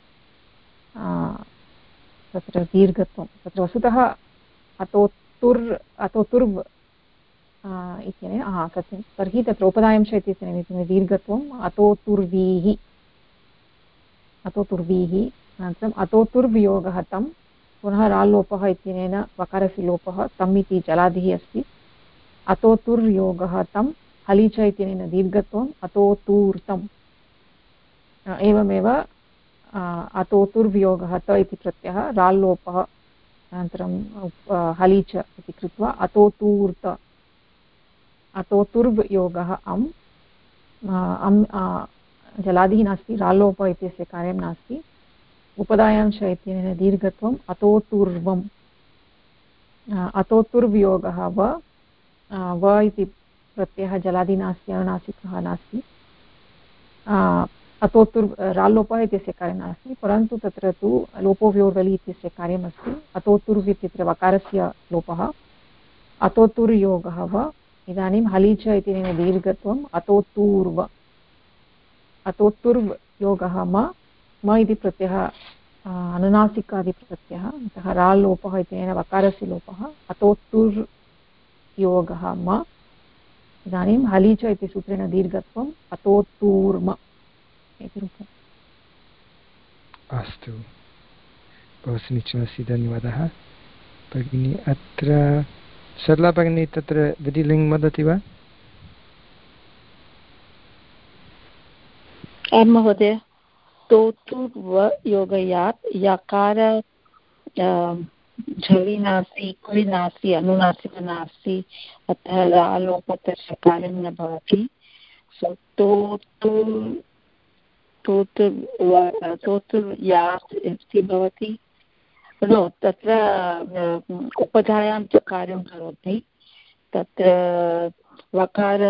तत्र दीर्घत्वं तत्र वस्तुतः अतोतुर् अतोतुर्व् इत्यनेन हा सत्यं तर्हि तत्र उपधायां च इत्यनेन दीर्घत्वम् अतोतुर्वीः अतोतुर्वीः अनन्तरम् अतोतुर्वियोगः तं पुनः राल्लोपः इत्यनेन वकारस्य लोपः तम् इति जलादिः अस्ति अतोतुर्योगः तं हलीच इत्यनेन दीर्घत्वम् अतोतूर्तम् एवमेव अतोतुर्वियोगः त इति प्रत्ययः राल्लोपः अनन्तरं हलीच इति कृत्वा अतोतूर्त अतोतुर्वयोगः अम् अम् जलादिः नास्ति राल्लोपः इत्यस्य कार्यं नास्ति उपधायां च इत्यनेन दीर्घत्वम् अतोतुर्वम् अतोतुर्वियोगः व व इति प्रत्ययः जलादि नास्ति अनुनासिकः नास्ति अतोतुर् राल्लोपः इत्यस्य कार्यं नास्ति परन्तु तत्र तु लोपोव्योर्वलि इत्यस्य कार्यमस्ति अतोतुर्व् इत्यत्र वकारस्य लोपः अतोतुर्योगः व इदानीं हलीच इत्यनेन दीर्घत्वम् अतोतूर्व अतोतुर्व् योगः म म इति प्रत्ययः अनुनासिकादिप्रत्ययः अतः राल्लोपः इत्यनेन वकारस्य लोपः अतोतुर् योगः म इदानीं हलीच इति सूत्रेण दीर्घत्वम् अतोतूर्म इति रूपम् अस्तु बहु समीचीनमस्ति धन्यवादः भगिनी अत्र सरला भगिनी तत्र विधिलिङ्ग् वदति वा आम् महोदय तोतुर्वयोगयात् यकार झलि नास्ति कुलि नास्ति अनुनासिक नास्ति अतः रालोपस्य कार्यं न भवति तोतुर्यात् इति भवति नो तत्र उपधायां च कार्यं करोति तत्र वकार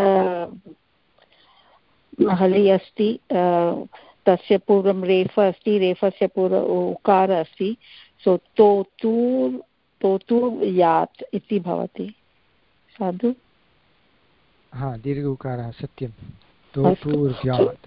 हलि अस्ति तस्य पूर्वं रेफ अस्ति रेफस्य पूर्व उकार अस्ति सो तोतुर् तोतुर्यात् इति भवति साधु हा दीर्घ उकारः सत्यं तोतुर्यात्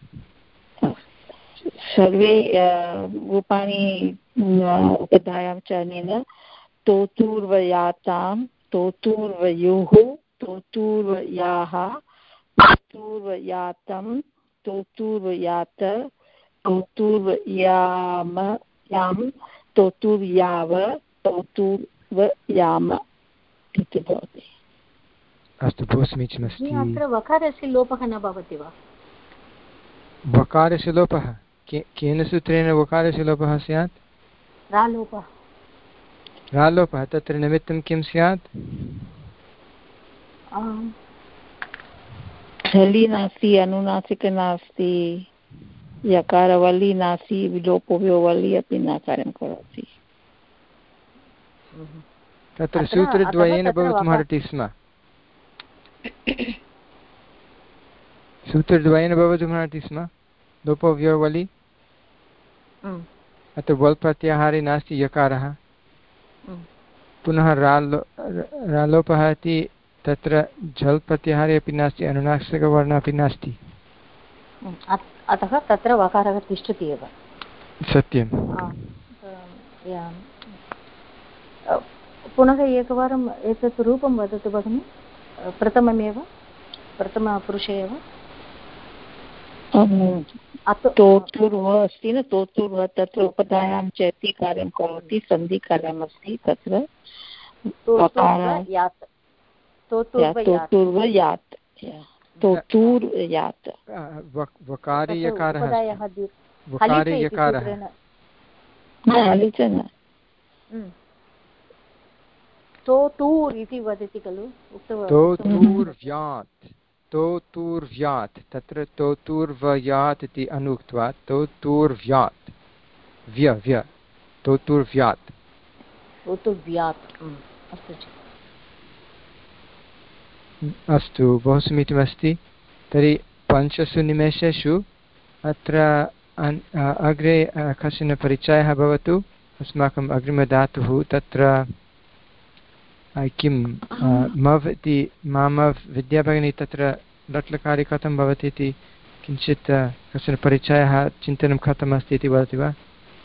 सर्वे रूपाणि उपधायां च अनेन तोतुर्वयातां तोतुर्वयोः तोतुर्वयाः तोतुर्वयातं तोतुर्वयात तोतुर्वयाम यां तोतुर्याव तोतुर्वयाम इति भवति अस्तु बहु समीचीनमस्ति अत्र वकारस्य लोपः न भवति वा वकारस्य लोपः केन सूत्रेण वकारस्य लोपः स्यात् रालोपः रालोपः तत्र निमित्तं किं स्यात् झलि नास्ति, अनुनासिक नास्ति, यकारवलि नास्ति, विलोपोऽवलि अपि न कार्यं करोति। तत्र सूत्रद्वयेन भवितुमर्हति स्म सूत्रद्वयेन भवितुमर्हति स्म लोपोऽव्यवलि। अत्र वल् प्रत्याहारे नास्ति यकारः, पुनः रालो रालोपः इति तत्र झल् प्रत्याहारे अपि नास्ति, अनुनासिकवर्णः अपि नास्ति, अतः तत्र वकारः तिष्ठति एव। सत्यं। पुनः एकवारम् एतत् रूपं वदतु भगिनि, प्रथममेव प्रथमपुरुषे एव। तोतुर्व अस्ति न, तोतुर्व तत्र उपधायां चेति कार्यं करोति, सन्धिकार्यम् अस्ति तत्र तोतुर्वयात् तोतुर्वयात् तोतुर्यात् वकारे यकारः वकारे यकारः हलिच न तोतूर् इति वदति खलु, तोतूर्व्यात् तोतूर्व्यात् तत्र तोतूर्वयात् इति अनुक्त्वा तोतूर्व्यात् व्य व्य तोतूर्व्यात् तोतुर्व्यात्। अस्तु, बहु समीचीनमस्ति। तर्हि पञ्चसु निमेषेषु अत्र अग्रे कश्चन परिचयः भवतु। अस्माकम् अग्रिमधातुः तत्र किं मव् इति मामव् विद्याभगिनी तत्र लट्लकारे कथं भवति इति किञ्चित् कश्चन परिचयः चिन्तनं कथमस्ति इति वदति वा?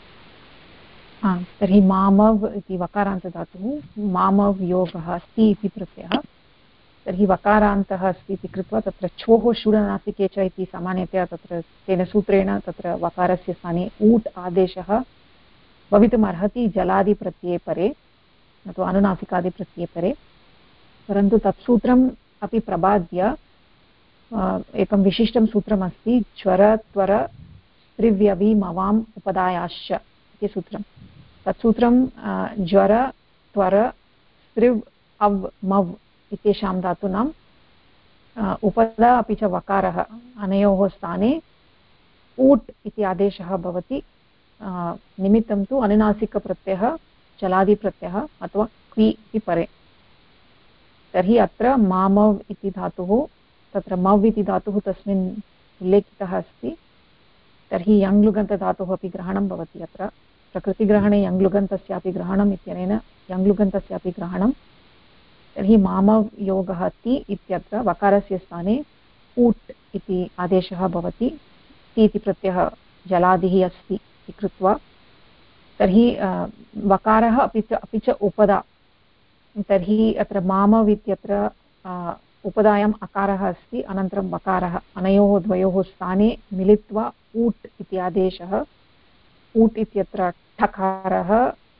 तर्हि मामव् इति वकारान्तधातुः, मामव् योगः अस्ति इति प्रत्ययः। तर्हि वकारान्तः अस्ति इति कृत्वा तत्र छोः षुडनासिके च इति सामान्यतया तत्र तेन सूत्रेण तत्र वकारस्य स्थाने ऊट् आदेशः भवितुमर्हति जलादिप्रत्यये परे अथवा अनुनासिकादिप्रत्यये परे, परन्तु तत् सूत्रम् अपि प्रबाद्य एकं विशिष्टं सूत्रमस्ति, ज्वर त्वर स्त्रिव्यवि मवाम् उपदायाश्च इति सूत्रं। तत् सूत्रं ज्वर त्वर स्त्रिव् अव् मव् इत्येषां धातूनाम् उपदा अपि च वकारः अनयोः स्थाने ऊट् इति आदेशः भवति। निमित्तं तु अनुनासिकप्रत्ययः चलादिप्रत्ययः अथवा क्वि इति परे। तर्हि अत्र मामव् इति धातुः, तत्र मव् इति धातुः तस्मिन् उल्लेखितः अस्ति। तर्हि यङ्लुगन्तधातुः अपि ग्रहणं भवति। अत्र प्रकृतिग्रहणे यङ्लुगन्तस्यापि ग्रहणम् इत्यनेन यङ्लुगन्तस्यापि ग्रहणं। तर्हि मामव् योगः ति इत्यत्र वकारस्य स्थाने ऊट् इति आदेशः भवति। ति इति प्रत्ययः जलादिः अस्ति इति कृत्वा तर्हि वकारः अपि च अपि च उपदा। तर्हि अत्र मामव् इत्यत्र उपदायाम् अकारः अस्ति, अनन्तरं वकारः, अनयोः द्वयोः स्थाने मिलित्वा ऊट् इति आदेशः। ऊट् इत्यत्र ठकारः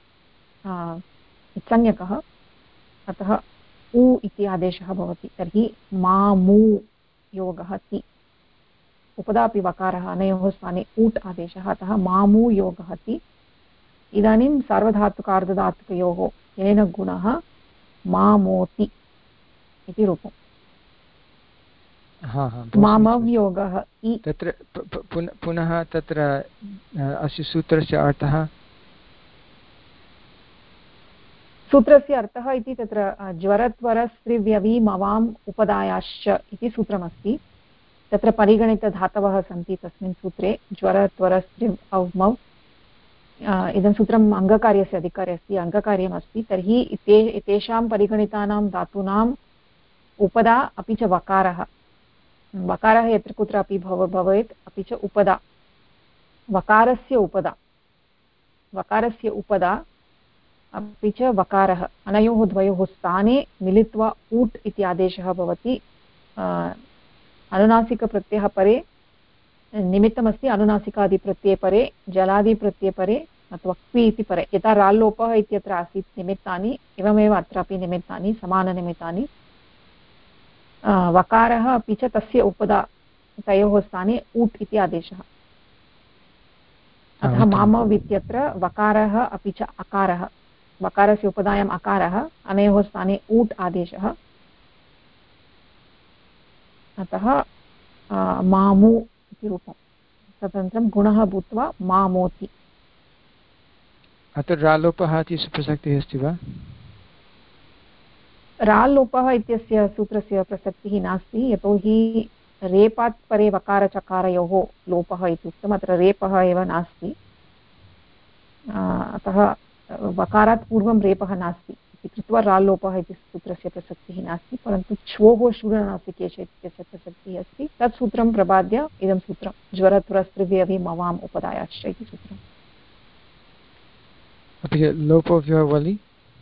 संज्ञकः, अतः उ इति आदेशः भवति। तर्हि मामू योगः ति, उपदापि वकारः, अनयोः स्थाने ऊट् आदेशः, अतः मामू योगः ति। इदानीं सार्वधातुकार्धधातुकयोः येन गुणः मामोति इति रूपम्। मामव्योगः इ तत्र पुनः तत्र अस्य सूत्रस्य अर्थः सूत्रस्य अर्थः इति तत्र ज्वरत्वरस्त्रिव्यवी मवाम् उपदायाश्च इति सूत्रमस्ति। तत्र परिगणितधातवः सन्ति तस्मिन् सूत्रे, ज्वरत्वरस्त्रिव् औमौ। इदं सूत्रम् अङ्गकार्यस्य अधिकारे अस्ति, अङ्गकार्यमस्ति। तर्हि ते तेषां परिगणितानां धातूनाम् उपदा अपि च वकारः, वकारः यत्र कुत्रापि भव भवेत् अपि च उपदा, वकारस्य उपदा, वकारस्य उपदा अपि च वकारः, अनयोः द्वयोः स्थाने मिलित्वा ऊट् इति आदेशः भवति। अनुनासिकप्रत्ययः परे निमित्तमस्ति, अनुनासिकादिप्रत्यये परे, जलादिप्रत्यये परे अथवा क्वि इति परे। यथा राल्लोपः इत्यत्र आसीत् निमित्तानि, एवमेव अत्रापि निमित्तानि, समाननिमित्तानि। वकारः अपि च तस्य उपदा, तयोः स्थाने ऊट् इति आदेशः। अतः मामव् इत्यत्र वकारः अपि च अकारः, वकारस्य उपदायाम् अकारः, अनयोः स्थाने ऊट् आदेशः। अतः मामु इति रूपं तदनन्तरं गुणः भूत्वा मामोति। अत्र रालोपः इति प्रसक्तिः अस्ति वा? राल्लोपः इत्यस्य सूत्रस्य प्रसक्तिः नास्ति, यतोहि रेपात् परे वकारचकारयोः लोपः इति उक्तम्। अत्र रेपः एव नास्ति, अतः वकारात् पूर्वं रेपः नास्ति इति कृत्वा राल्लोपः इति सूत्रस्य प्रसक्तिः नास्ति। परन्तु श्वोः शूरनासिकेश इत्यस्य प्रसक्तिः अस्ति। तत् सूत्रं प्रबाद्य इदं सूत्रं ज्वरत्वरस्त्रिव्यवि मवाम् उपदायाश्च इति सूत्रम्। अपि लोपो व्योर्वलि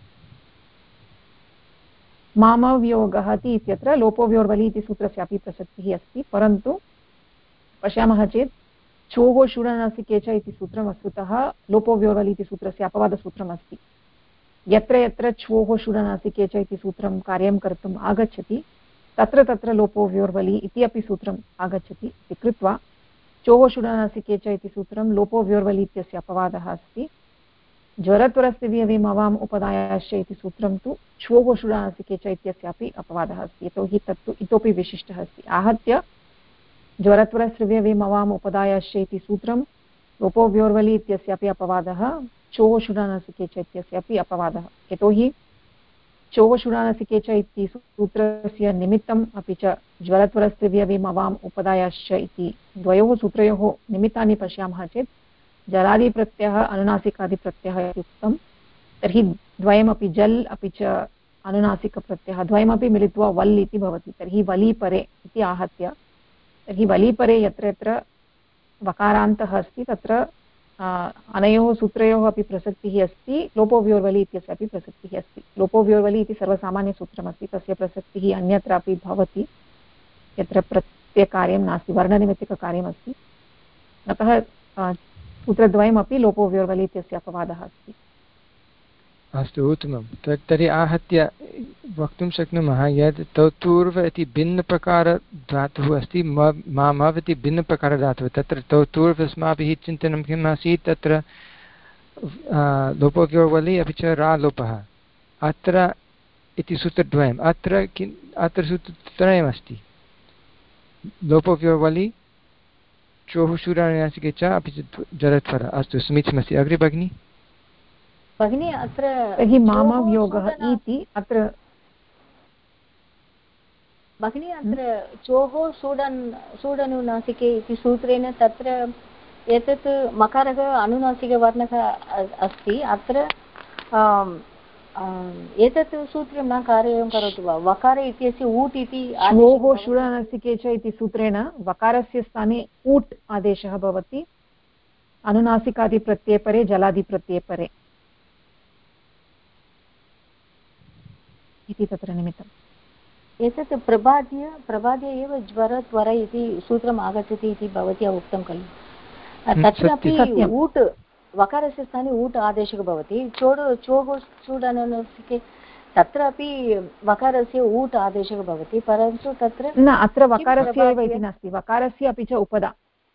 मामव्योगः इत्यत्र लोपोव्योर्वलि इति सूत्रस्यापि प्रसक्तिः अस्ति। परन्तु पश्यामः चेत् चोः शूडनासिके च इति सूत्रं वस्तुतः लोपोव्योर्वलि इति सूत्रस्य अपवादसूत्रम् अस्ति। यत्र यत्र छ्वोः शूडनासिके च इति सूत्रं कार्यं कर्तुम् आगच्छति तत्र तत्र लोपोव्योर्वलि इति अपि सूत्रम् आगच्छति इति कृत्वा चोः शूडनासिके च इति सूत्रं लोपोव्योर्वलि इत्यस्य अपवादः अस्ति। ज्वरत्वरस्तिव्यविमवाम् उपदायाश्च इति सूत्रं तु श्वोः शूडनासिके च इत्यस्यापि अपवादः अस्ति, यतोहि तत्तु इतोपि विशिष्टः अस्ति। आहत्य ज्वरत्वरस्तिव्यविमवाम् उपदायाश्च इति सूत्रं लोपोव्योर्वलि इत्यस्यापि अपवादः, चोः शूडनासिके च इत्यस्यापि अपवादः, यतोहि चोः शूडनासिके च इति सूत्रस्य निमित्तम् अपि च ज्वरत्वरस्तिव्यविमवाम् उपदायाश्च इति द्वयोः सूत्रयोः निमित्तानि पश्यामः चेत् जलादिप्रत्ययः अनुनासिकादिप्रत्ययः इति उक्तं। तर्हि द्वयमपि जल् अपि च अनुनासिकप्रत्ययः द्वयमपि मिलित्वा वल् इति भवति। तर्हि वलीपरे इति आहत्य, तर्हि वलीपरे यत्र यत्र वकारान्तः अस्ति तत्र अनयोः सूत्रयोः अपि प्रसक्तिः अस्ति, लोपोव्योर्वलि इत्यस्यापि प्रसक्तिः अस्ति। लोपोव्योर्वलि इति सर्वसामान्यसूत्रमस्ति, तस्य प्रसक्तिः अन्यत्रापि भवति यत्र प्रत्ययकार्यं नास्ति, वर्णनिमित्तिककार्यमस्ति। अतः सूत्रद्वयमपि लोपोव्योर्वलि इत्यस्य अपवादः अस्ति। अस्तु, उत्तमं। तर्हि आहत्य वक्तुं शक्नुमः यत् तौतूर्व इति भिन्नप्रकारधातुः अस्ति, मा मव इति भिन्नप्रकारधातुः। तत्र तौतूर्व अस्माभिः चिन्तनं किम् आसीत्, तत्र लोपोव्योर्वलि अपि च रालोपः। अत्र इति सूत्रद्वयम्, अत्र किम् अत्र सूत्रत्रयमस्ति, लोपोव्योर्वलि चोः शूडनासिके च अपि च जरत्वरः। अस्तु, समीचीनमस्ति। अग्रे भगिनी। भगिनी अत्र तर्हि मामव्योगः इति अत्र भगिनी अत्र चोः शूडन् शूडनुनासिके इति सूत्रेण तत्र एतत् मकारः अनुनासिकवर्णः अस्ति। अत्र एतत् सूत्रं न कार्यं करोति वा? वकार इत्यस्य ऊट् इति चोः शूडनासिके च इति सूत्रेण वकारस्य स्थाने ऊट् आदेशः भवति अनुनासिकादिप्रत्ययपरे जलादिप्रत्ययपरे इति तत्र निमित्तम्। एतत् प्रबाद्य प्रबाद्य एव ज्वरत्वर इति सूत्रम् आगच्छति इति भवत्या उक्तं खलु। तत्रापि ऊट् वकारस्य स्थाने ऊट् आदेशः भवति। चोड् चोः चूडनसिके तत्रापि वकारस्य ऊट् आदेशः भवति, परन्तु तत्र न, अत्र वकारस्य एव इति नास्ति, वकारस्य अपि च उपदा।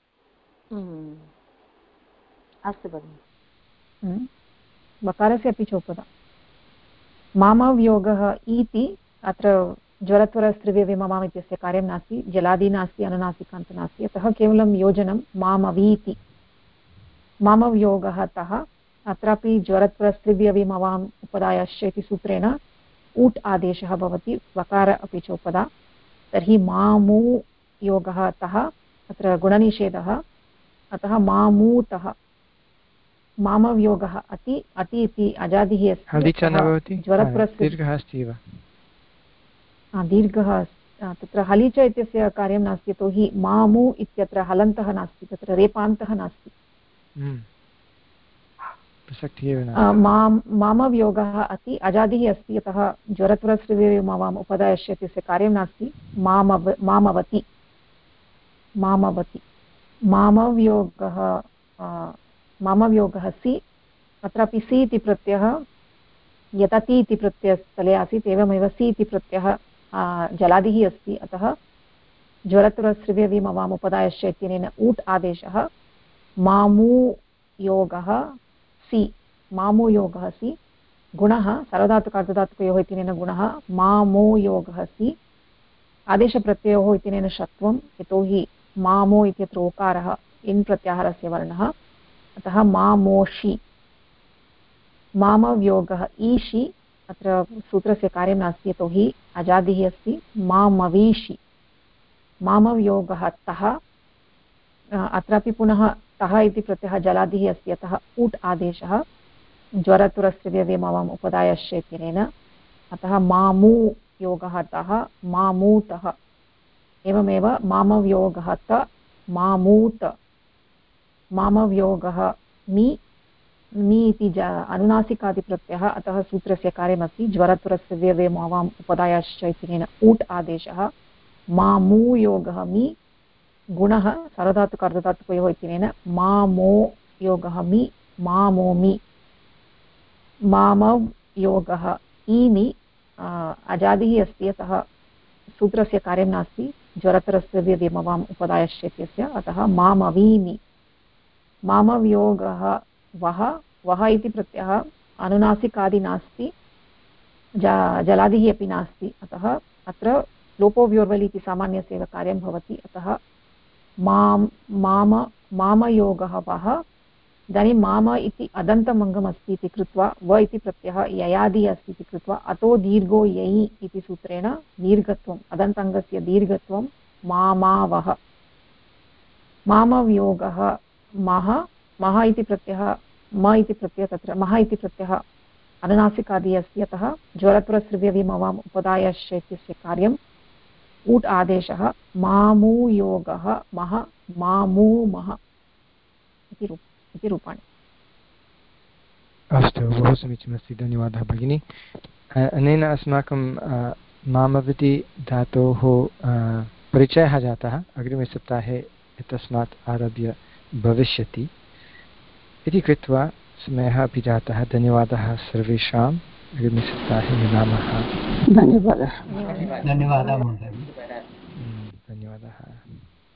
अस्तु भगिनि, वकारस्य अपि च उपदा। मामव्योगः इति अत्र ज्वरत्वरस्त्रिव्यविमवाम् इत्यस्य कार्यं नास्ति, जलादि नास्ति, अनुनासिकान्त नास्ति, अतः केवलं योजनं मामवीति। मामव्योगः तः अत्रापि ज्वरत्वरस्त्रिव्यविमवाम् उपदायाश्च इति सूत्रेण ऊट् आदेशः भवति, वकार अपि च उपदा। तर्हि मामू योगः तः अत्र गुणनिषेधः, अतः मामूतः मामव्योगः अति अति इति अजादिः अस्ति। दीर्घः अस्ति वा? दीर्घः तत्र हलिच इत्यस्य कार्यं नास्ति, यतोहि मामु इत्यत्र हलन्तः नास्ति, तत्र रेपान्तः नास्ति। मामव्योगः अति अजादिः अस्ति, यतः ज्वरत्वरस्त्रिव्यविमवाम् उपदायश्च इत्यस्य कार्यं नास्ति। मामव मामवति मामवति मामव्योगः मामव्योगः सि, अत्रापि सि इति प्रत्ययः यथा ति इति प्रत्ययस्थले आसीत् एवमेव सि इति प्रत्ययः जलादिः अस्ति, अतः ज्वरत्वरस्त्रिव्यविमवाम् उपदायश्च इत्यनेन ऊट् आदेशः मामू योगः सि, मामू योगः सि। गुणः सार्वधातुक अर्धधातुकयोः इत्यनेन गुणः मामो योगः सि। आदेशप्रत्ययोः इत्यनेन षत्वं यतोहि मामो इत्यत्र ओकारः इन् प्रत्याहारस्य वर्णः अतः मामोषि मामव्योगः ईषि अत्र सूत्रस्य कार्यं नास्ति यतोहि अजादिः अस्ति मामवीषि मामव्योगः तः अत्रापि पुनः तः इति प्रत्ययः जलादिः अस्ति अतः उट् आदेशः ज्वरतुरस्य व्यव्यमवम् उपदायश्च इत्यनेन अतः मामू योगः तः मामूतः एवमेव मामव्योगः त मामूत मामव्योगः मि मि इति ज अनुनासिकादिप्रत्ययः अतः सूत्रस्य कार्यमस्ति ज्वरतुरस्य व्यव्यमवाम् उपदायश्च इत्यनेन ऊट् आदेशः मामूयोगः मि गुणः सार्वधातुक-अर्धधातुकयोः इत्यनेन मामो योगः मि मामोमि मामव योगः ईमि अजादिः अस्ति अतः सूत्रस्य कार्यं नास्ति ज्वरतरस्य व्यव्यमवाम् उपदायश्च इत्यस्य अतः मामवीमि मामव्योगः वः वः इति प्रत्ययः अनुनासिकादि नास्ति ज जलादिः अपि नास्ति अतः अत्र लोपोव्योर्वलि इति सामान्यस्य एव कार्यं भवति अतः मां माम मामयोगः वः इदानीं माम इति अदन्तमङ्गम् अस्ति इति कृत्वा व इति प्रत्ययः ययादि अस्ति इति कृत्वा अतो दीर्घो ययि इति सूत्रेण दीर्घत्वम् अदन्ताङ्गस्य दीर्घत्वं मामावः मामव्योगः मह मह इति प्रत्ययः म इति प्रत्ययः तत्र मह इति प्रत्ययः अनुनासिकादि अस्ति अतः ज्वरतुरस्रव्यविमवाम् उपदायश्च इत्यस्य कार्यम् ऊट् आदेशः मामूयोगः मह मामूमः इति रूप इति रूपाणि। अस्तु बहु समीचीनमस्ति धन्यवादः भगिनी। अनेन अस्माकं मामविति धातोः परिचयः जातः अग्रिमे सप्ताहे एतस्मात् आरभ्य भविष्यति इति कृत्वा समयः अपि जातः। धन्यवादः सर्वेषाम् अग्रिमे सप्ताहे मिलामः। धन्यवादः धन्यवादः धन्यवादः।